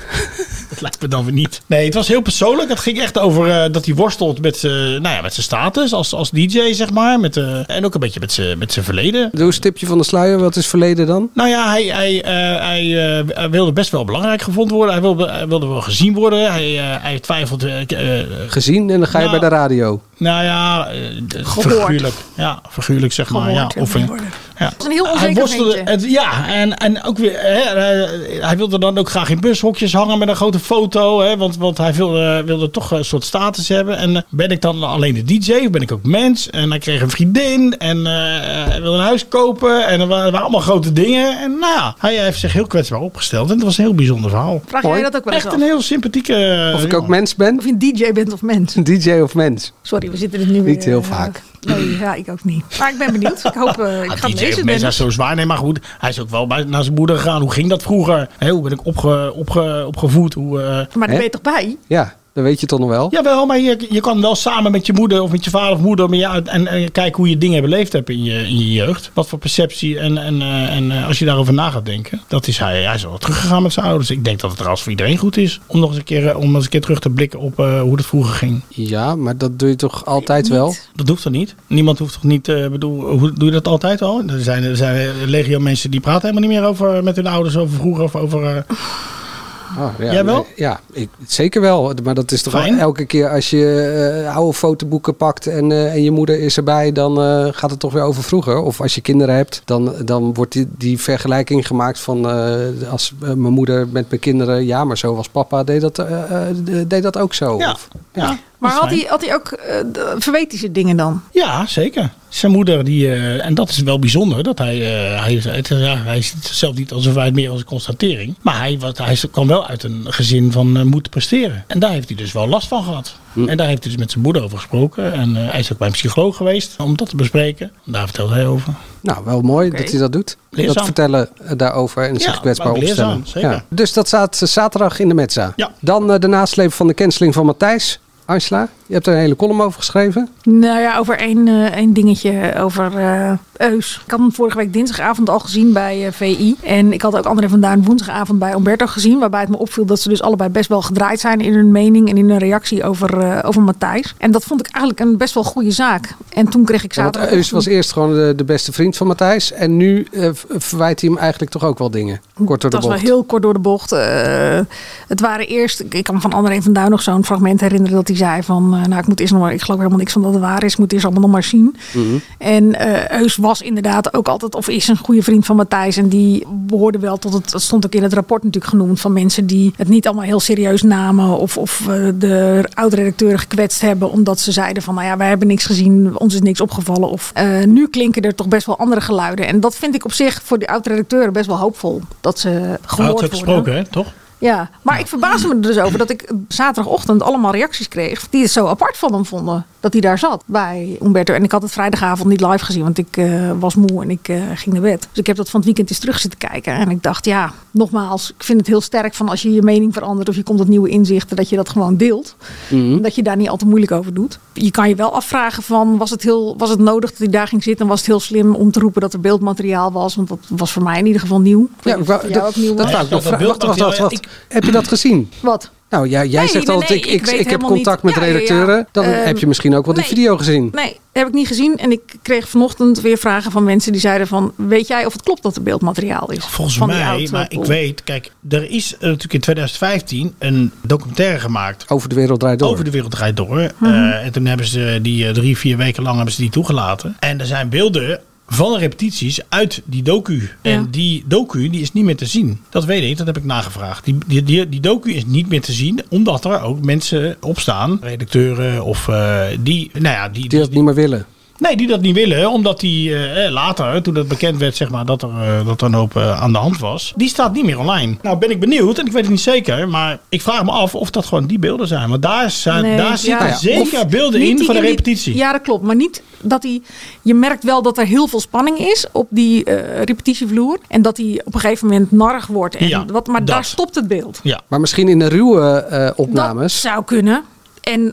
I: Dat lijkt me dan weer niet. Nee, het was heel persoonlijk. Het ging echt over dat hij worstelt met zijn status als DJ, zeg maar. En ook een beetje met zijn verleden.
G: Doe een stipje van de sluier. Wat is verleden dan?
I: Nou ja, hij wilde best wel belangrijk gevonden worden. Hij wilde wel gezien worden. Hij twijfelt...
G: gezien en dan ga je bij de radio.
I: Nou ja, figuurlijk. Ja, figuurlijk zeg maar. Ja, of ja.
H: Dat is een heel onzeker ventje.
I: Ja, en ook weer... hij wilde dan ook graag in bushokjes hangen met een grote foto. Hè, want hij wilde toch een soort status hebben. En ben ik dan alleen de DJ of ben ik ook mens? En hij kreeg een vriendin en hij wilde een huis kopen. En er waren allemaal grote dingen. En nou ja, hij heeft zich heel kwetsbaar opgesteld. En het was een heel bijzonder verhaal.
H: Vraag jij dat ook wel eens
I: Echt een heel sympathieke...
G: Of ik ook mens ben?
H: Of je een DJ bent of mens?
G: Een DJ of mens?
H: Sorry, we zitten er nu weer...
G: Niet heel vaak.
H: Nee, ja, ik ook niet. Maar ik ben benieuwd. Ik hoop... ik ga het lezen.
I: Mensen is zo zwaar. Nee, maar goed. Hij is ook wel naar zijn moeder gegaan. Hoe ging dat vroeger? Hoe ben ik opgevoed?
H: Maar daar ben je toch bij?
G: Ja. Dat weet je toch nog wel?
I: Jawel, maar je kan wel samen met je moeder of met je vader of moeder en kijken hoe je dingen beleefd hebt in je jeugd. Wat voor perceptie en als je daarover na gaat denken. Dat is hij is wel teruggegaan met zijn ouders. Ik denk dat het trouwens voor iedereen goed is om nog eens een keer terug te blikken op hoe het vroeger ging.
G: Ja, maar dat doe je toch altijd wel?
I: Dat hoeft toch niet? Niemand hoeft toch niet, hoe doe je dat altijd al? Er zijn legio mensen die praten helemaal niet meer over met hun ouders over vroeger of over...
G: Oh, ja,
I: jij wel?
G: Ja, zeker wel. Maar dat is toch wel elke keer als je oude fotoboeken pakt en je moeder is erbij, dan gaat het toch weer over vroeger. Of als je kinderen hebt, dan wordt die vergelijking gemaakt van als mijn moeder met mijn kinderen, ja, maar zo was papa, deed dat ook zo.
I: Ja.
G: Of,
I: ja.
H: Maar had hij ook verwetische dingen dan?
I: Ja, zeker. Zijn moeder, en dat is wel bijzonder, dat hij ziet het zelf niet alsof hij het meer als een constatering. Maar hij kwam wel uit een gezin van moeten presteren. En daar heeft hij dus wel last van gehad. En daar heeft hij dus met zijn moeder over gesproken. En hij is ook bij een psycholoog geweest om dat te bespreken. Daar vertelt hij over.
G: Nou, wel mooi dat hij dat doet.
I: Leerzaam.
G: Dat vertellen daarover en zich kwetsbaar opstellen.
I: Ja.
G: Dus dat staat zaterdag in de Metza.
I: Ja.
G: Dan de nasleep van de canceling van Matthijs. Angela, je hebt er een hele column over geschreven.
H: Nou ja, over één dingetje over Eus. Ik had hem vorige week dinsdagavond al gezien bij VI. En ik had ook André van Duin woensdagavond bij Umberto gezien. Waarbij het me opviel dat ze dus allebei best wel gedraaid zijn in hun mening en in hun reactie over Matthijs. En dat vond ik eigenlijk een best wel goede zaak. En toen kreeg ik zaterdag...
G: Want Eus was eerst gewoon de beste vriend van Matthijs. En nu verwijt hij hem eigenlijk toch ook wel dingen. Kort door de bocht.
H: Dat was wel heel kort door de bocht. Het waren eerst... Ik kan me van André van Duin nog zo'n fragment herinneren dat hij zei van... ik moet eerst nog maar... Ik geloof helemaal niks van dat het waar is. Ik moet eerst allemaal nog maar zien. Mm-hmm. En Eus was inderdaad ook altijd... Of is een goede vriend van Matthijs. En die behoorde wel tot het... Dat stond ook in het rapport natuurlijk genoemd. Van mensen die het niet allemaal heel serieus namen. Of de oud-redacteuren gekwetst hebben. Omdat ze zeiden van... wij hebben niks gezien. Ons is niks opgevallen. Of nu klinken er toch best wel andere geluiden. En dat vind ik op zich voor de oud-redacteuren best wel hoopvol. Dat ze gehoord worden.
I: Gesproken, hè? Toch?
H: Ja, maar ik verbaasde me er dus over dat ik zaterdagochtend allemaal reacties kreeg die het zo apart van hem vonden. Dat hij daar zat bij Umberto. En ik had het vrijdagavond niet live gezien, want ik was moe en ik ging naar bed. Dus ik heb dat van het weekend eens terug zitten kijken. En ik dacht, ja, nogmaals, ik vind het heel sterk van als je je mening verandert of je komt tot nieuwe inzichten, dat je dat gewoon deelt. Mm-hmm. Dat je daar niet al te moeilijk over doet. Je kan je wel afvragen van, was het nodig dat hij daar ging zitten? En was het heel slim om te roepen dat er beeldmateriaal was? Want dat was voor mij in ieder geval nieuw.
G: Ja, ook nieuw. Dat wou ik nog vragen. Wacht. Heb je dat gezien?
H: Wat?
G: Nou ja, jij zegt altijd, ik heb contact met redacteuren. Ja. Dan heb je misschien ook wel die video gezien.
H: Nee, heb ik niet gezien. En ik kreeg vanochtend weer vragen van mensen die zeiden van... Weet jij of het klopt dat er beeldmateriaal is?
I: Volgens mij, maar ik weet... Kijk, er is natuurlijk in 2015 een documentaire gemaakt.
G: Over de Wereld Draait Door.
I: Over de Wereld Draait Door. En toen hebben ze die 3-4 weken lang hebben ze die toegelaten. En er zijn beelden van de repetities uit die docu. Ja. En die docu die is niet meer te zien. Dat weet ik, dat heb ik nagevraagd. Die docu is niet meer te zien, omdat er ook mensen op staan, redacteuren of die
G: dat niet meer willen.
I: Nee, die dat niet willen. Omdat die later, toen het bekend werd zeg maar, dat er een hoop aan de hand was. Die staat niet meer online. Nou ben ik benieuwd en ik weet het niet zeker. Maar ik vraag me af of dat gewoon die beelden zijn. Want daar zitten zeker beelden in van de repetitie.
H: Ja, dat klopt. Maar niet dat je merkt wel dat er heel veel spanning is op die repetitievloer. En dat hij op een gegeven moment narrig wordt. En maar daar stopt het beeld.
I: Ja.
G: Maar misschien in de ruwe opnames.
H: Dat zou kunnen. En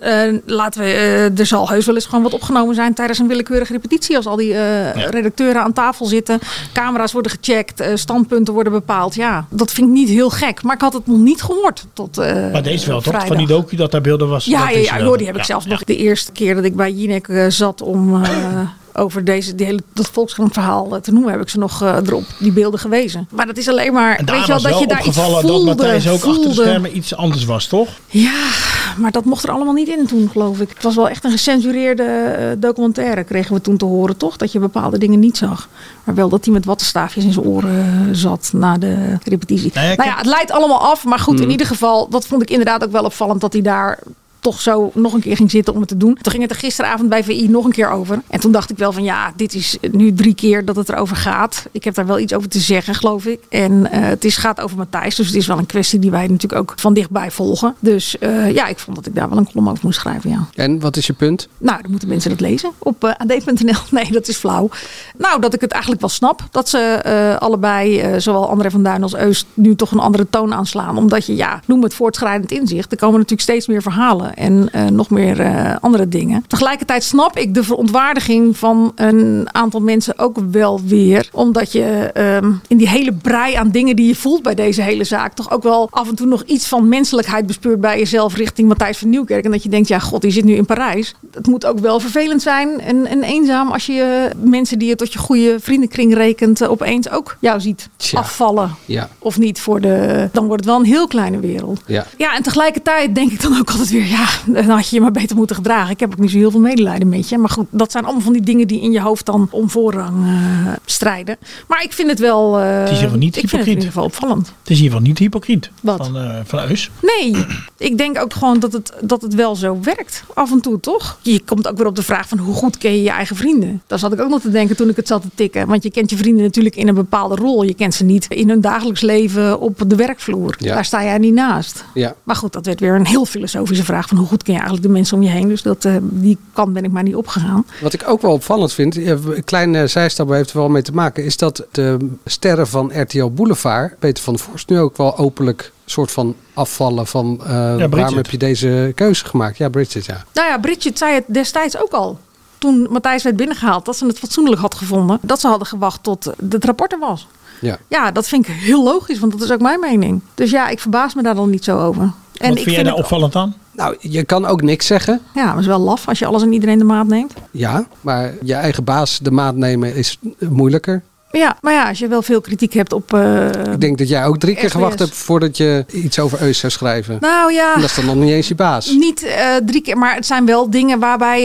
H: er zal heus wel eens gewoon wat opgenomen zijn tijdens een willekeurige repetitie. Als al die redacteuren aan tafel zitten. Camera's worden gecheckt. Standpunten worden bepaald. Ja, dat vind ik niet heel gek. Maar ik had het nog niet gehoord tot
I: maar deze wel,
H: vrijdag.
I: toch? Van die docu dat daar beelden was.
H: Ja, die heb ik zelfs nog de eerste keer dat ik bij Jinek zat om... over dat Volkskrant verhaal te noemen, heb ik ze nog erop die beelden gewezen. Maar dat is alleen maar...
I: En daar
H: weet je wel,
I: was
H: dat je daar iets voelde,
I: dat Matthijs ook achter de schermen iets anders was, toch?
H: Ja, maar dat mocht er allemaal niet in toen, geloof ik. Het was wel echt een gecensureerde documentaire, kregen we toen te horen, toch? Dat je bepaalde dingen niet zag. Maar wel dat hij met wattenstaafjes in zijn oren zat na de repetitie. Het leidt allemaal af. Maar goed, in ieder geval, dat vond ik inderdaad ook wel opvallend dat hij daar... toch zo nog een keer ging zitten om het te doen. Toen ging het er gisteravond bij VI nog een keer over. En toen dacht ik wel van dit is nu 3 keer dat het erover gaat. Ik heb daar wel iets over te zeggen, geloof ik. En het gaat over Matthijs. Dus het is wel een kwestie die wij natuurlijk ook van dichtbij volgen. Dus ik vond dat ik daar wel een column over moest schrijven, ja.
G: En wat is je punt?
H: Nou, dan moeten mensen dat lezen op ad.nl. Nee, dat is flauw. Nou, dat ik het eigenlijk wel snap. Dat ze allebei, zowel André van Duin als Eus, nu toch een andere toon aanslaan. Omdat je, noem het voortschrijdend inzicht. Er komen natuurlijk steeds meer verhalen. En nog meer andere dingen. Tegelijkertijd snap ik de verontwaardiging van een aantal mensen ook wel weer. Omdat je in die hele brei aan dingen die je voelt bij deze hele zaak... toch ook wel af en toe nog iets van menselijkheid bespeurt bij jezelf richting Matthijs van Nieuwkerk. En dat je denkt, god, die zit nu in Parijs. Het moet ook wel vervelend zijn en eenzaam als je mensen die je tot je goede vriendenkring rekent... opeens ook jou ziet afvallen.
G: Ja.
H: Of niet dan wordt het wel een heel kleine wereld. Ja, en tegelijkertijd denk ik dan ook altijd weer... dan had je je maar beter moeten gedragen. Ik heb ook niet zo heel veel medelijden met je. Maar goed, dat zijn allemaal van die dingen die in je hoofd dan om voorrang strijden. Maar ik vind het wel...
I: het is in ieder geval niet hypocriet.
H: Ik vind het in ieder geval opvallend.
I: Het is in ieder geval niet hypocriet.
H: Wat?
I: Van Eus.
H: Nee, ik denk ook gewoon dat het wel zo werkt. Af en toe, toch? Je komt ook weer op de vraag van hoe goed ken je je eigen vrienden? Daar zat ik ook nog te denken toen ik het zat te tikken. Want je kent je vrienden natuurlijk in een bepaalde rol. Je kent ze niet in hun dagelijks leven op de werkvloer. Ja. Daar sta jij niet naast. Ja. Maar goed, dat werd weer een heel filosofische vraag van hoe goed ken je eigenlijk de mensen om je heen. Dus die kant ben ik maar niet opgegaan.
G: Wat ik ook wel opvallend vind, een kleine zijstap heeft er wel mee te maken, is dat de sterren van RTL Boulevard, Peter van der Vorst, nu ook wel openlijk soort van afvallen van waarom heb je deze keuze gemaakt? Ja, Bridget, ja. Nou ja,
H: Bridget zei het destijds ook al. Toen Matthijs werd binnengehaald, dat ze het fatsoenlijk had gevonden. Dat ze hadden gewacht tot het rapport er was. Ja, dat vind ik heel logisch, want dat is ook mijn mening. Dus ja, ik verbaas me daar dan niet zo over.
I: En wat vind jij daar opvallend aan?
G: Nou, je kan ook niks zeggen.
H: Ja, maar het is wel laf als je alles en iedereen de maat neemt.
G: Ja, maar je eigen baas de maat nemen is moeilijker.
H: Ja, maar ja, als je wel veel kritiek hebt op
G: ik denk dat jij ook 3 keer gewacht hebt voordat je iets over Eus zou schrijven.
H: Nou ja.
G: En dat is dan nog niet eens je baas.
H: Niet 3 keer, maar het zijn wel dingen waarbij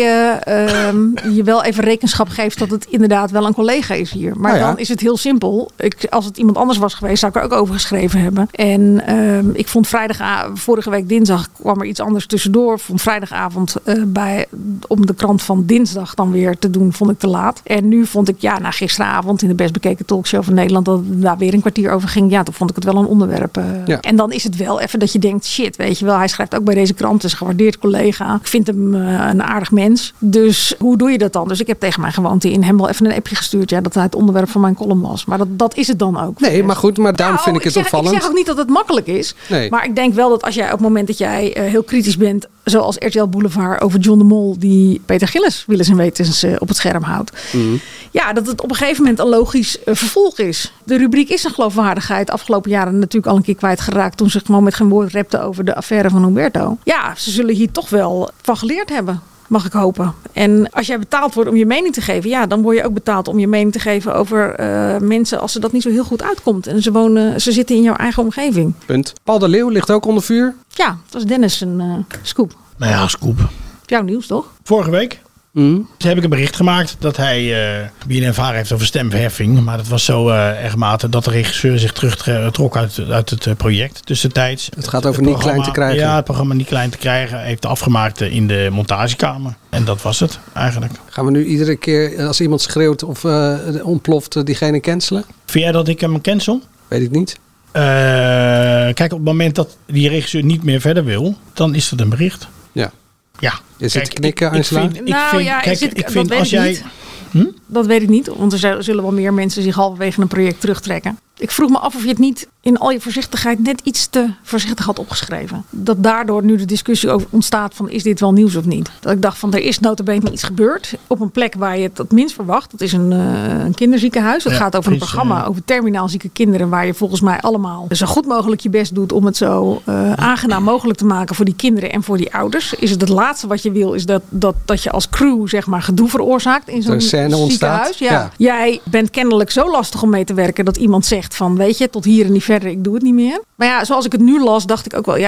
H: je wel even rekenschap geeft dat het inderdaad wel een collega is hier. Maar dan is het heel simpel. Als het iemand anders was geweest, zou ik er ook over geschreven hebben. En ik vond vorige week dinsdag kwam er iets anders tussendoor. Vond vrijdagavond om de krant van dinsdag dan weer te doen, vond ik te laat. En nu vond ik, na gisteravond in de best bekeken talkshow van Nederland, dat het daar weer een kwartier over ging. Ja, toen vond ik het wel een onderwerp. En dan is het wel even dat je denkt, shit, weet je wel, hij schrijft ook bij deze krant, is een gewaardeerd collega. Ik vind hem een aardig mens. Dus hoe doe je dat dan? Dus ik heb tegen mijn gewoonte in hem wel even een appje gestuurd, dat hij het onderwerp van mijn column was. Maar dat is het dan ook.
G: Nee, maar goed, maar daarom vind ik het opvallend.
H: Ik zeg ook niet dat het makkelijk is. Nee. Maar ik denk wel dat als jij op het moment dat jij heel kritisch bent, zoals RTL Boulevard over John de Mol, die Peter Gillis willens en wetens op het scherm houdt. Mm. Ja, dat het op een gegeven moment een logisch vervolg is. De rubriek is een geloofwaardigheid afgelopen jaren natuurlijk al een keer kwijtgeraakt toen ze gewoon met geen woord repte over de affaire van Humberto. Ja, ze zullen hier toch wel van geleerd hebben. Mag ik hopen. En als jij betaald wordt om je mening te geven, dan word je ook betaald om je mening te geven over mensen als ze dat niet zo heel goed uitkomt. En ze zitten in jouw eigen omgeving.
G: Punt. Paul de Leeuw ligt ook onder vuur.
H: Ja, dat was Dennis een scoop.
I: Nou ja, scoop.
H: Jouw nieuws toch?
I: Vorige week. Dus heb ik een bericht gemaakt dat hij BNNVARA heeft over stemverheffing. Maar dat was zo erg mate dat de regisseur zich terugtrok uit het project tussentijds.
G: Het gaat over niet klein te krijgen.
I: Ja, het programma niet klein te krijgen heeft afgemaakt in de montagekamer. En dat was het eigenlijk.
G: Gaan we nu iedere keer als iemand schreeuwt of ontploft diegene cancelen?
I: Vind jij dat ik hem cancel?
G: Weet ik niet.
I: Kijk, op het moment dat die regisseur niet meer verder wil, dan is dat een bericht. Ja.
G: Is het knikken, Angela?
H: Dat weet ik niet, want er zullen wel meer mensen zich halverwege een project terugtrekken. Ik vroeg me af of je het niet in al je voorzichtigheid net iets te voorzichtig had opgeschreven. Dat daardoor nu de discussie over ontstaat van is dit wel nieuws of niet. Dat ik dacht van er is nota bene iets gebeurd op een plek waar je het minst verwacht. Dat is een kinderziekenhuis. Het gaat over een programma over terminaal zieke kinderen waar je volgens mij allemaal zo goed mogelijk je best doet om het zo aangenaam mogelijk te maken voor die kinderen en voor die ouders. Is het laatste wat je wil is dat je als crew zeg maar gedoe veroorzaakt in zo'n ziekenhuis. Ja. Ja. Jij bent kennelijk zo lastig om mee te werken dat iemand zegt van weet je, tot hier en niet verder, ik doe het niet meer. Maar ja, zoals ik het nu las, dacht ik ook wel,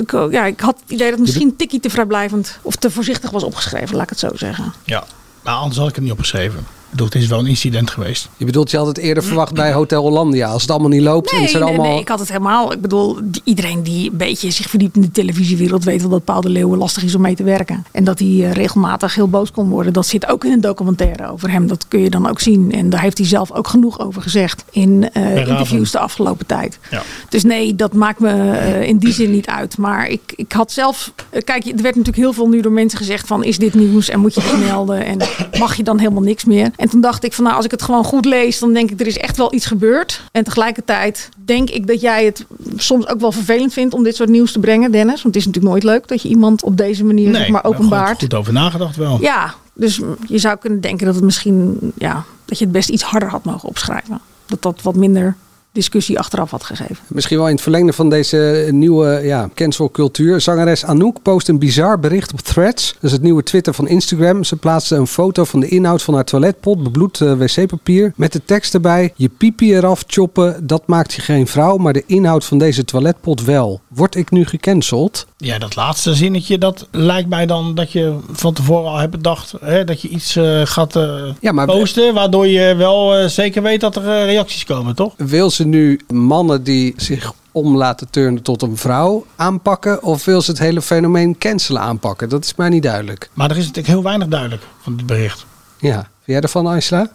H: ik had het idee dat het misschien een tikkie te vrijblijvend of te voorzichtig was opgeschreven, laat ik het zo zeggen.
I: Ja, maar anders had ik het niet opgeschreven. Ik bedoel, het is wel een incident geweest.
G: Je bedoelt, je had het eerder verwacht bij Hotel Hollandia. Als het allemaal niet loopt.
H: Nee, ik had het helemaal. Ik bedoel, iedereen die een beetje zich verdiept in de televisiewereld weet wel dat Paul de Leeuw lastig is om mee te werken. En dat hij regelmatig heel boos kon worden. Dat zit ook in een documentaire over hem. Dat kun je dan ook zien. En daar heeft hij zelf ook genoeg over gezegd in interviews de afgelopen tijd. Ja. Dus nee, dat maakt me in die zin niet uit. Maar ik had zelf... Kijk, er werd natuurlijk heel veel nu door mensen gezegd van is dit nieuws en moet je het melden en mag je dan helemaal niks meer. En toen dacht ik van als ik het gewoon goed lees, dan denk ik er is echt wel iets gebeurd. En tegelijkertijd denk ik dat jij het soms ook wel vervelend vindt om dit soort nieuws te brengen, Dennis. Want het is natuurlijk nooit leuk dat je iemand op deze manier zeg maar openbaart.
I: Goed over nagedacht wel.
H: Ja, dus je zou kunnen denken dat het misschien, dat je het best iets harder had mogen opschrijven. Dat wat minder discussie achteraf had gegeven.
G: Misschien wel in het verlengde van deze nieuwe cancelcultuur. Zangeres Anouk post een bizar bericht op Threads. Dat is het nieuwe Twitter van Instagram. Ze plaatste een foto van de inhoud van haar toiletpot, bebloed wc-papier, met de tekst erbij: je piepie eraf choppen, dat maakt je geen vrouw, maar de inhoud van deze toiletpot wel. Word ik nu gecanceld?
I: Ja, dat laatste zinnetje, dat lijkt mij dan dat je van tevoren al hebt bedacht dat je iets gaat posten, waardoor je wel zeker weet dat er reacties komen, toch?
G: Wil ze nu mannen die zich om laten turnen tot een vrouw aanpakken, of wil ze het hele fenomeen cancelen aanpakken? Dat is mij niet duidelijk.
I: Maar er is natuurlijk heel weinig duidelijk van dit bericht.
G: Ja, vind jij ervan, Angela?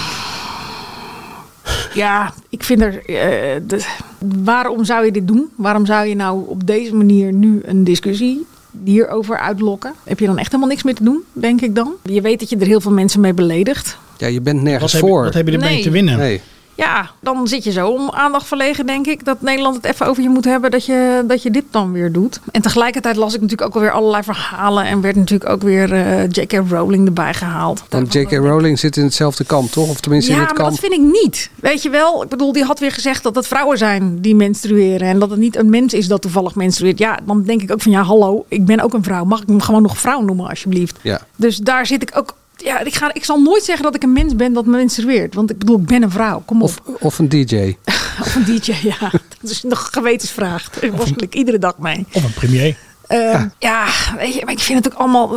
H: Ja, ik vind waarom zou je dit doen? Waarom zou je nou op deze manier nu een discussie hierover uitlokken? Heb je dan echt helemaal niks meer te doen, denk ik dan? Je weet dat je er heel veel mensen mee beledigt.
G: Ja, je bent nergens voor.
I: Wat heb je ermee te winnen?
G: Nee.
H: Ja, dan zit je zo om aandacht verlegen, denk ik. Dat Nederland het even over je moet hebben dat je dit dan weer doet. En tegelijkertijd las ik natuurlijk ook alweer allerlei verhalen. En werd natuurlijk ook weer J.K. Rowling erbij gehaald.
G: Want J.K. Rowling zit in hetzelfde kamp, toch? Of tenminste in het kamp.
H: Ja, maar dat vind ik niet. Weet je wel? Ik bedoel, die had weer gezegd dat het vrouwen zijn die menstrueren. En dat het niet een mens is dat toevallig menstrueert. Ja, dan denk ik ook van hallo, ik ben ook een vrouw. Mag ik me gewoon nog vrouw noemen, alsjeblieft? Ja. Dus daar zit ik ook... Ja, ik zal nooit zeggen dat ik een mens ben dat menstrueert. Want ik bedoel, ik ben een vrouw. Kom op.
G: Of een DJ.
H: Of een DJ, ja. Dat is nog een gewetensvraag. Daar worstel ik iedere dag mee.
I: Of een premier.
H: Ja, weet je, maar ik vind het ook allemaal...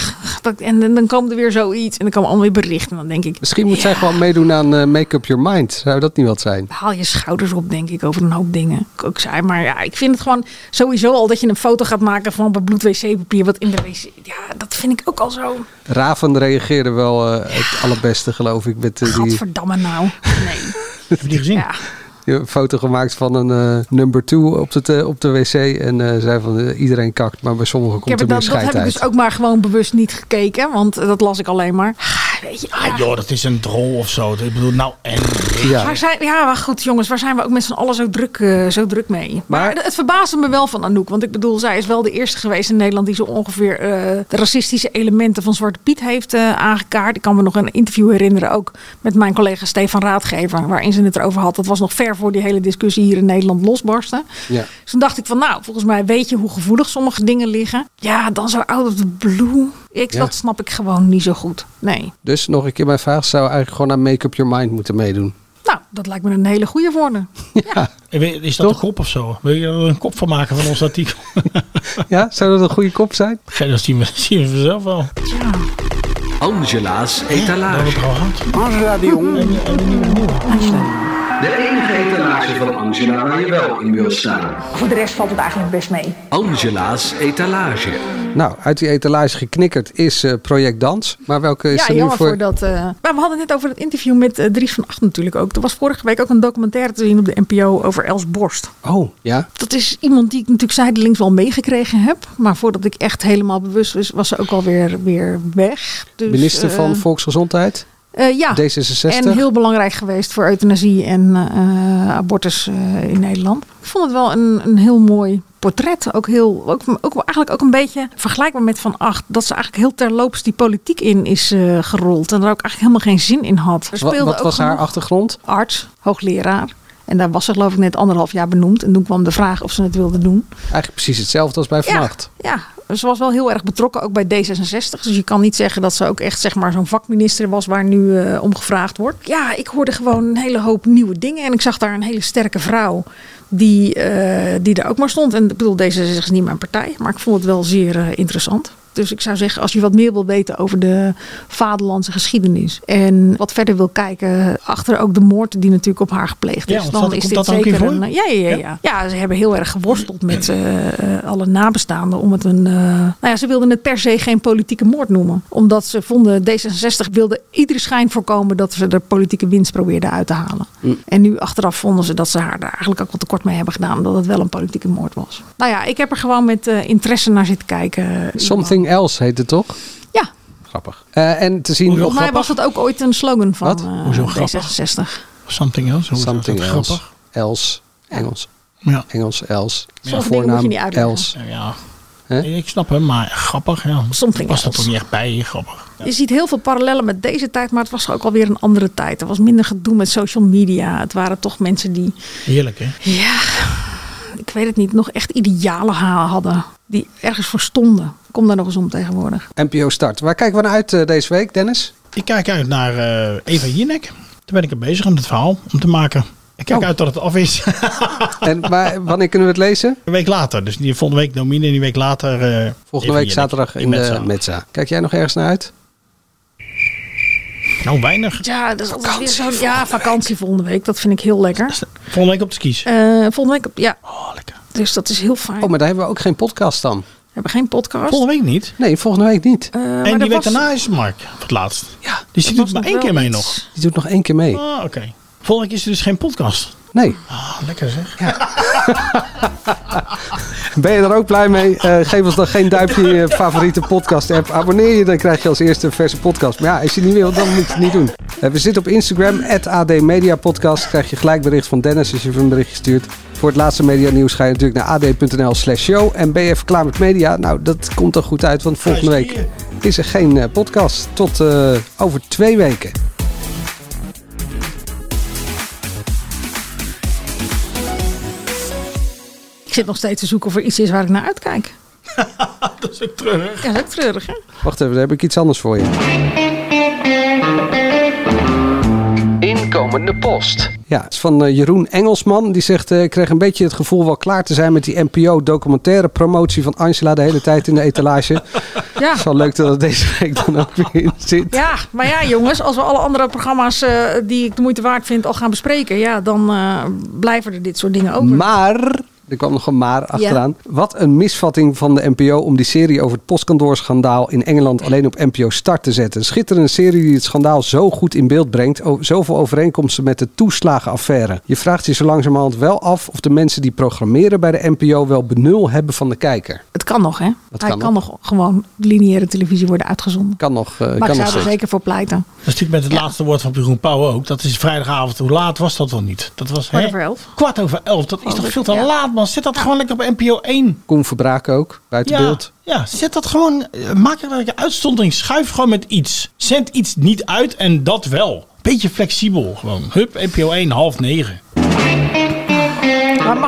H: en dan komt er weer zoiets. En dan komen allemaal weer berichten. En dan denk ik...
G: Misschien moet zij gewoon meedoen aan Make Up Your Mind. Zou dat niet wat zijn?
H: Haal je schouders op, denk ik, over een hoop dingen. Ook zei, maar ja, ik vind het gewoon sowieso al dat je een foto gaat maken van bebloed wc-papier. Wat in de wc... Ja, dat vind ik ook al zo...
G: Raven reageerde wel het allerbeste, geloof ik. Met,
H: Gadverdamme nou. Nee.
I: Heb je die gezien?
H: Ja.
G: Een foto gemaakt van een number 2 op de wc. En zei van iedereen kakt, maar bij sommigen komt er meer scheid uit.
H: Dat heb ik dus ook maar gewoon bewust niet gekeken. Want dat las ik alleen maar. Weet je,
I: joh, dat is een drol of zo. Ik bedoel, nou en...
H: Maar goed jongens, waar zijn we ook met z'n allen zo druk mee? Maar het verbaasde me wel van Anouk. Want ik bedoel, zij is wel de eerste geweest in Nederland die zo ongeveer de racistische elementen van Zwarte Piet heeft aangekaart. Ik kan me nog een interview herinneren, ook met mijn collega Stefan Raadgever, waarin ze het erover had. Dat was nog ver voor die hele discussie hier in Nederland losbarsten. Ja. Dus toen dacht ik van, volgens mij weet je hoe gevoelig sommige dingen liggen. Ja, dan zo out of the blue. Dat snap ik gewoon niet zo goed. Nee.
G: Dus nog een keer mijn vraag, zou eigenlijk gewoon aan Make Up Your Mind moeten meedoen?
H: Nou, dat lijkt me een hele goede voor me.
G: Ja.
I: Is dat een kop of zo? Wil je er een kop van maken van ons artikel?
G: Ja, zou dat een goede kop zijn?
I: Dat zien we vanzelf wel.
H: Ja.
A: Angela's etalage.
R: Angela de Jong.
A: De enige etalage van Angela waar je wel in wil staan.
H: Voor de rest valt het eigenlijk best mee.
A: Angela's etalage.
G: Nou, uit die etalage geknikkerd is Project Dans. Maar welke is er nu voor?
H: Maar we hadden net over het interview met Dries van Acht natuurlijk ook. Er was vorige week ook een documentaire te zien op de NPO over Els Borst.
G: Oh, ja?
H: Dat is iemand die ik natuurlijk zijdelings wel meegekregen heb. Maar voordat ik echt helemaal bewust was ze ook alweer weer weg. Dus,
G: Minister van Volksgezondheid?
H: Ja,
G: D66.
H: En heel belangrijk geweest voor euthanasie en abortus in Nederland. Ik vond het wel een heel mooi portret. Ook eigenlijk ook een beetje vergelijkbaar met Van Acht. Dat ze eigenlijk heel terloops die politiek in is gerold. En er ook eigenlijk helemaal geen zin in had.
G: Wat was haar achtergrond?
H: Arts, hoogleraar. En daar was ze geloof ik net 1,5 jaar benoemd. En toen kwam de vraag of ze het wilde doen.
G: Eigenlijk precies hetzelfde als bij Van Acht.
H: Ja, ze was wel heel erg betrokken, ook bij D66. Dus je kan niet zeggen dat ze ook echt zeg maar zo'n vakminister was waar nu om gevraagd wordt. Ja, ik hoorde gewoon een hele hoop nieuwe dingen. En ik zag daar een hele sterke vrouw die er ook maar stond. En ik bedoel, D66 is niet mijn partij. Maar ik vond het wel zeer interessant. Dus ik zou zeggen, als je wat meer wil weten over de vaderlandse geschiedenis. En wat verder wil kijken achter ook de moord die natuurlijk op haar gepleegd is.
I: Ja,
H: dan is dit zeker een... Ja, ze hebben heel erg geworsteld met alle nabestaanden. Om het ze wilden het per se geen politieke moord noemen. Omdat ze vonden, D66 wilde iedere schijn voorkomen dat ze er politieke winst probeerden uit te halen. En nu achteraf vonden ze dat ze haar daar eigenlijk ook wat tekort mee hebben gedaan. Dat het wel een politieke moord was. Nou ja, ik heb er gewoon met interesse naar zitten kijken.
G: Something Else heet het toch?
H: Ja.
G: Grappig. En te zien...
H: Volgens mij was het ook ooit een slogan van D66.
I: Something Else?
G: Something Else.
I: Grappig?
G: Else. Engels.
I: Ja.
G: Engels Els.
H: Sommige dingen moet je niet uitleggen.
G: Els.
I: Ja. Ik snap hem, maar grappig. Ja. Was dat toch niet echt bij? Grappig. Ja.
H: Je ziet heel veel parallellen met deze tijd, maar het was ook alweer een andere tijd. Er was minder gedoe met social media. Het waren toch mensen die...
I: Heerlijk, hè?
H: Ja, ik weet het niet. Nog echt idealen hadden. Die ergens voor stonden. Kom daar nog eens om tegenwoordig.
G: NPO Start. Waar kijken we naar uit deze week, Dennis?
I: Ik kijk uit naar Eva Jinek. Daar ben ik er bezig om het verhaal om te maken. Ik kijk uit dat het af is.
G: Maar wanneer kunnen we het lezen?
I: Een week later. Dus die volgende week Domine en die week later...
G: volgende week zaterdag in de Metza. Kijk jij nog ergens naar uit?
I: Nou, weinig.
H: Ja, dat is altijd weer zo'n... Ja, vakantie volgende week. Dat vind ik heel lekker.
I: Volgende week op de skis?
H: Volgende week ja.
I: Oh, lekker.
H: Dus dat is heel fijn.
G: Oh, maar daar hebben we ook geen podcast dan.
H: We hebben geen podcast.
I: Volgende week niet?
G: Nee, volgende week niet.
I: En die week daarna is Mark voor het laatst.
G: Ja.
I: Dus die doet maar 1 keer mee nog.
G: Die doet nog 1 keer mee.
I: Oh, oké. Volgende week is er dus geen podcast.
G: Nee.
I: Ah, lekker zeg.
G: Ja. Ben je er ook blij mee? Geef ons dan geen duimpje in je favoriete podcast app. Abonneer je, dan krijg je als eerste een verse podcast. Maar ja, als je niet wil, dan moet je het niet doen. We zitten op Instagram, @ADMediapodcast. Krijg je gelijk bericht van Dennis als je een berichtje stuurt. Voor het laatste media nieuws ga je natuurlijk naar ad.nl/show. En ben je even klaar met media? Nou, dat komt er goed uit, want volgende week is er geen podcast. Tot over 2 weken.
H: Ik zit nog steeds te zoeken of er iets is waar ik naar uitkijk.
I: Dat is ook treurig.
H: Ja, dat is ook treurig, hè?
G: Wacht even, daar heb ik iets anders voor je.
P: Inkomende post.
G: Ja, het is van Jeroen Engelsman. Die zegt, ik kreeg een beetje het gevoel wel klaar te zijn met die NPO-documentaire promotie van Angela de hele tijd in de etalage.
H: Ja.
G: Het is wel leuk dat het deze week dan ook weer in zit.
H: Ja, maar ja jongens, als we alle andere programma's die ik de moeite waard vind al gaan bespreken, ja, dan blijven er dit soort dingen over.
G: Maar... Er kwam nog een maar achteraan. Ja. Wat een misvatting van de NPO om die serie over het postkantoorschandaal in Engeland alleen op NPO Start te zetten. Een schitterende serie die het schandaal zo goed in beeld brengt. Zoveel overeenkomsten met de toeslagenaffaire. Je vraagt je zo langzamerhand wel af of de mensen die programmeren bij de NPO wel benul hebben van de kijker.
H: Het kan nog, hè? Hij kan nog gewoon lineaire televisie worden uitgezonden.
G: Kan nog.
H: Maar ik zou er zeker voor pleiten.
I: Dat is natuurlijk met het laatste woord van Jeroen Pauw ook. Dat is vrijdagavond. Hoe laat was dat wel niet? Dat was 11:15. Dat is toch veel te laat, man. Zet dat gewoon lekker op NPO 1.
G: Koen Verbraak ook, buiten beeld.
I: Ja, zet dat gewoon. Maak er een uitzondering. Schuif gewoon met iets. Zend iets niet uit en dat wel. Beetje flexibel gewoon. Hup, NPO 1, 8:30.
H: Maar mag ik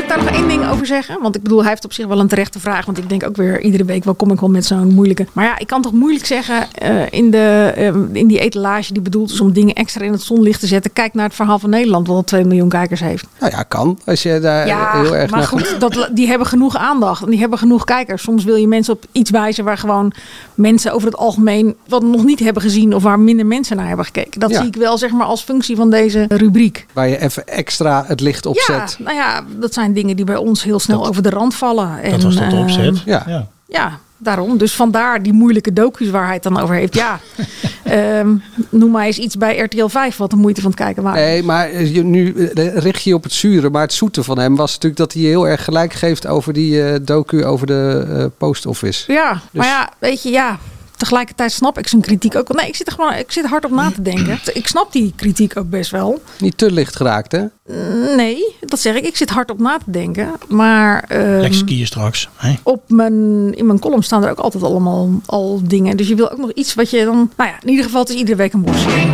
H: daar nog 1 ding over zeggen? Want ik bedoel, hij heeft op zich wel een terechte vraag. Want ik denk ook weer iedere week, wel kom ik wel met zo'n moeilijke. Maar ja, ik kan toch moeilijk zeggen in die etalage die bedoeld is om dingen extra in het zonlicht te zetten. Kijk naar het Verhaal van Nederland, wat al 2 miljoen kijkers heeft.
G: Nou ja, kan. Als je daar heel erg
H: maar
G: naar
H: goed, die hebben genoeg aandacht. En die hebben genoeg kijkers. Soms wil je mensen op iets wijzen waar gewoon mensen over het algemeen wat nog niet hebben gezien of waar minder mensen naar hebben gekeken. Dat zie ik wel zeg maar als functie van deze rubriek.
G: Waar je even extra het licht op zet.
H: Nou ja, dat zijn dingen die bij ons heel snel over de rand vallen.
I: Dat was tot opzet.
H: Ja, daarom. Dus vandaar die moeilijke docu's waar hij het dan over heeft. Ja, noem maar eens iets bij RTL 5 wat de moeite van het kijken waard is.
G: Nee, maar nu richt je op het zure. Maar het zoete van hem was natuurlijk dat hij heel erg gelijk geeft over die docu over de post office.
H: Ja,
G: dus...
H: maar ja, weet je, ja. Tegelijkertijd snap ik zijn kritiek ook. Nee, ik zit hard op na te denken. Ik snap die kritiek ook best wel.
G: Niet te licht geraakt, hè?
H: Nee, dat zeg ik. Ik zit hard op na te denken. Maar
I: lekker skiën straks. Hey.
H: In mijn column staan er ook altijd allemaal al dingen. Dus je wil ook nog iets wat je dan... Nou ja, in ieder geval, het is iedere week een worsteling.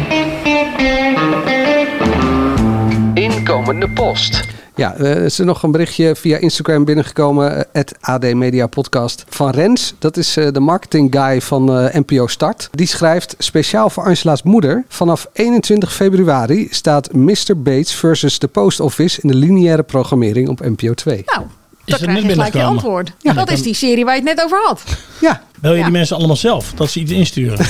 P: Inkomende post.
G: Ja, er is er nog een berichtje via Instagram binnengekomen. @AD Media Podcast van Rens. Dat is de marketing guy van NPO Start. Die schrijft speciaal voor Angela's moeder. Vanaf 21 februari staat Mr. Bates versus de Post Office in de lineaire programmering op NPO 2.
H: Nou, dan krijg je gelijk je antwoord. Ja, dat is die serie waar je het net over had.
G: Ja.
I: Bel je die mensen allemaal zelf? Dat ze iets insturen?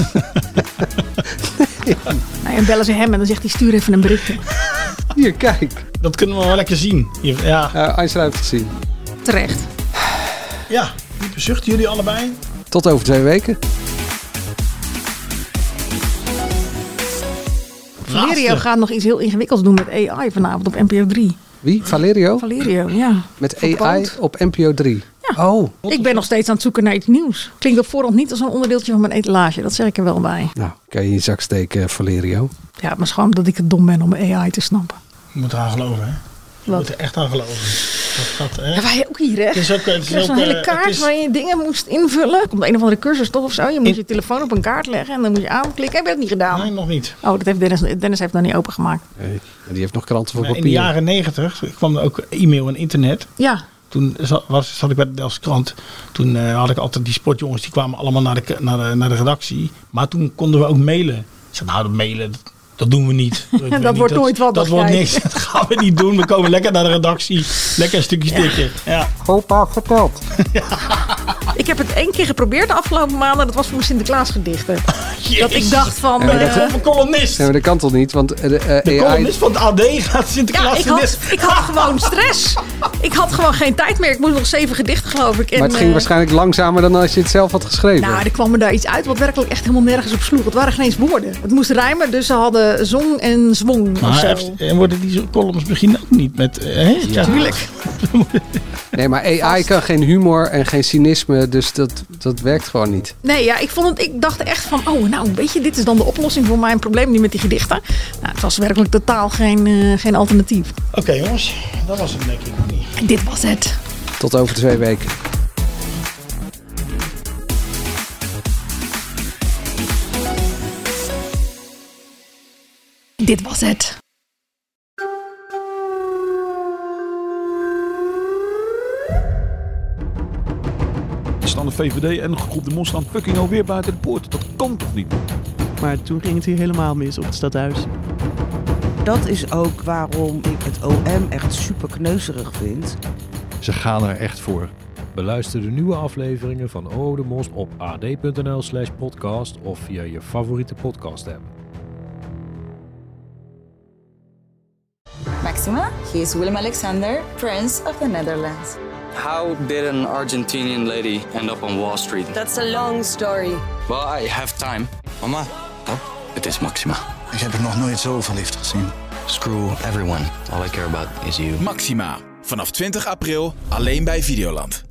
H: Nou, en bellen ze hem en dan zegt hij stuur even een berichtje.
G: Hier, kijk.
I: Dat kunnen we wel lekker zien. Ja.
G: Angela heeft het gezien.
H: Terecht.
I: Ja, diepe zuchten jullie allebei.
G: Tot over 2 weken.
H: Valerio gaat nog iets heel ingewikkelds doen met AI vanavond op NPO 3.
G: Wie? Valerio?
H: Valerio, ja.
G: Met AI op NPO 3?
H: Ja. Oh. Ik ben nog steeds aan het zoeken naar iets nieuws. Klinkt op voorhand niet als een onderdeeltje van mijn etalage. Dat zeg ik er wel bij.
G: Nou, kan je in je zak steken, Valerio?
H: Ja, maar gewoon dat ik het dom ben om AI te snappen.
I: Je moet eraan geloven, hè? Je moet er echt aan geloven.
H: Ja, wij ook hier, hè?
I: Het is ook,
H: zo'n hele kaart waar je dingen moest invullen. Er komt een of andere cursus toch of zo. Je moet je telefoon op een kaart leggen en dan moet je aanklikken. Heb je dat niet gedaan?
I: Nee, nog niet.
H: Oh, dat heeft Dennis heeft nog niet opengemaakt.
G: Nee, die heeft nog kranten voor papier.
I: In de jaren 90 kwam er ook e-mail en internet.
H: Ja.
I: Toen zat ik bij de Delftse Krant. Toen had ik altijd die sportjongens, die kwamen allemaal naar de redactie. Maar toen konden we ook mailen. Ik zei, nou, dat mailen, dat doen we niet.
H: Dat wordt nooit wat.
I: Dat wordt niks. Dat gaan we niet doen. We komen lekker naar de redactie. Lekker een stukje stikken. Ja.
G: Opa vertelt.
H: Ik heb het 1 keer geprobeerd de afgelopen maanden. Dat was voor mijn Sinterklaasgedichten. Dat ik dacht van...
I: een columnist.
G: Nee, maar dat kan toch niet? Want
I: de
G: AI...
I: columnist van het AD gaat Sinterklaas.
H: Ja, ik had gewoon stress. Ik had gewoon geen tijd meer. Ik moest nog 7 gedichten, geloof ik. En,
G: maar het ging waarschijnlijk langzamer dan als je het zelf had geschreven.
H: Nou, er kwam er daar iets uit wat werkelijk echt helemaal nergens op sloeg. Het waren geen eens woorden. Het moest rijmen, dus ze hadden zong en zwong.
I: En worden die columns beginnen ook niet met...
H: Ja, tuurlijk.
G: Nee, maar AI kan geen humor en geen cynisme, dus dat werkt gewoon niet.
H: Nee, ja, ik dacht echt van, oh, nou, weet je, dit is dan de oplossing voor mijn probleem nu met die gedichten. Nou, het was werkelijk totaal geen alternatief.
I: Oké, jongens, dat was het denk ik nog niet.
H: En dit was het.
G: Tot over 2 weken.
H: Dit was het.
D: Staan de VVD en groep De Mos staan fucking alweer buiten de poort. Dat kan toch niet?
V: Maar toen ging het hier helemaal mis op het stadhuis.
W: Dat is ook waarom ik het OM echt super kneuzerig vind.
X: Ze gaan er echt voor. Beluister de nieuwe afleveringen van O de Mos op ad.nl/podcast of via je favoriete podcast app.
Y: Maxima, he is Willem Alexander, Prince of the Netherlands.
B: How did an Argentinian lady end up on Wall Street?
Y: That's a long story.
B: Well, I have time. Mama, het is Maxima.
Z: Ik heb er nog nooit zo verliefd gezien.
B: Screw everyone. All I care about is you.
E: Maxima. Vanaf 20 april alleen bij Videoland.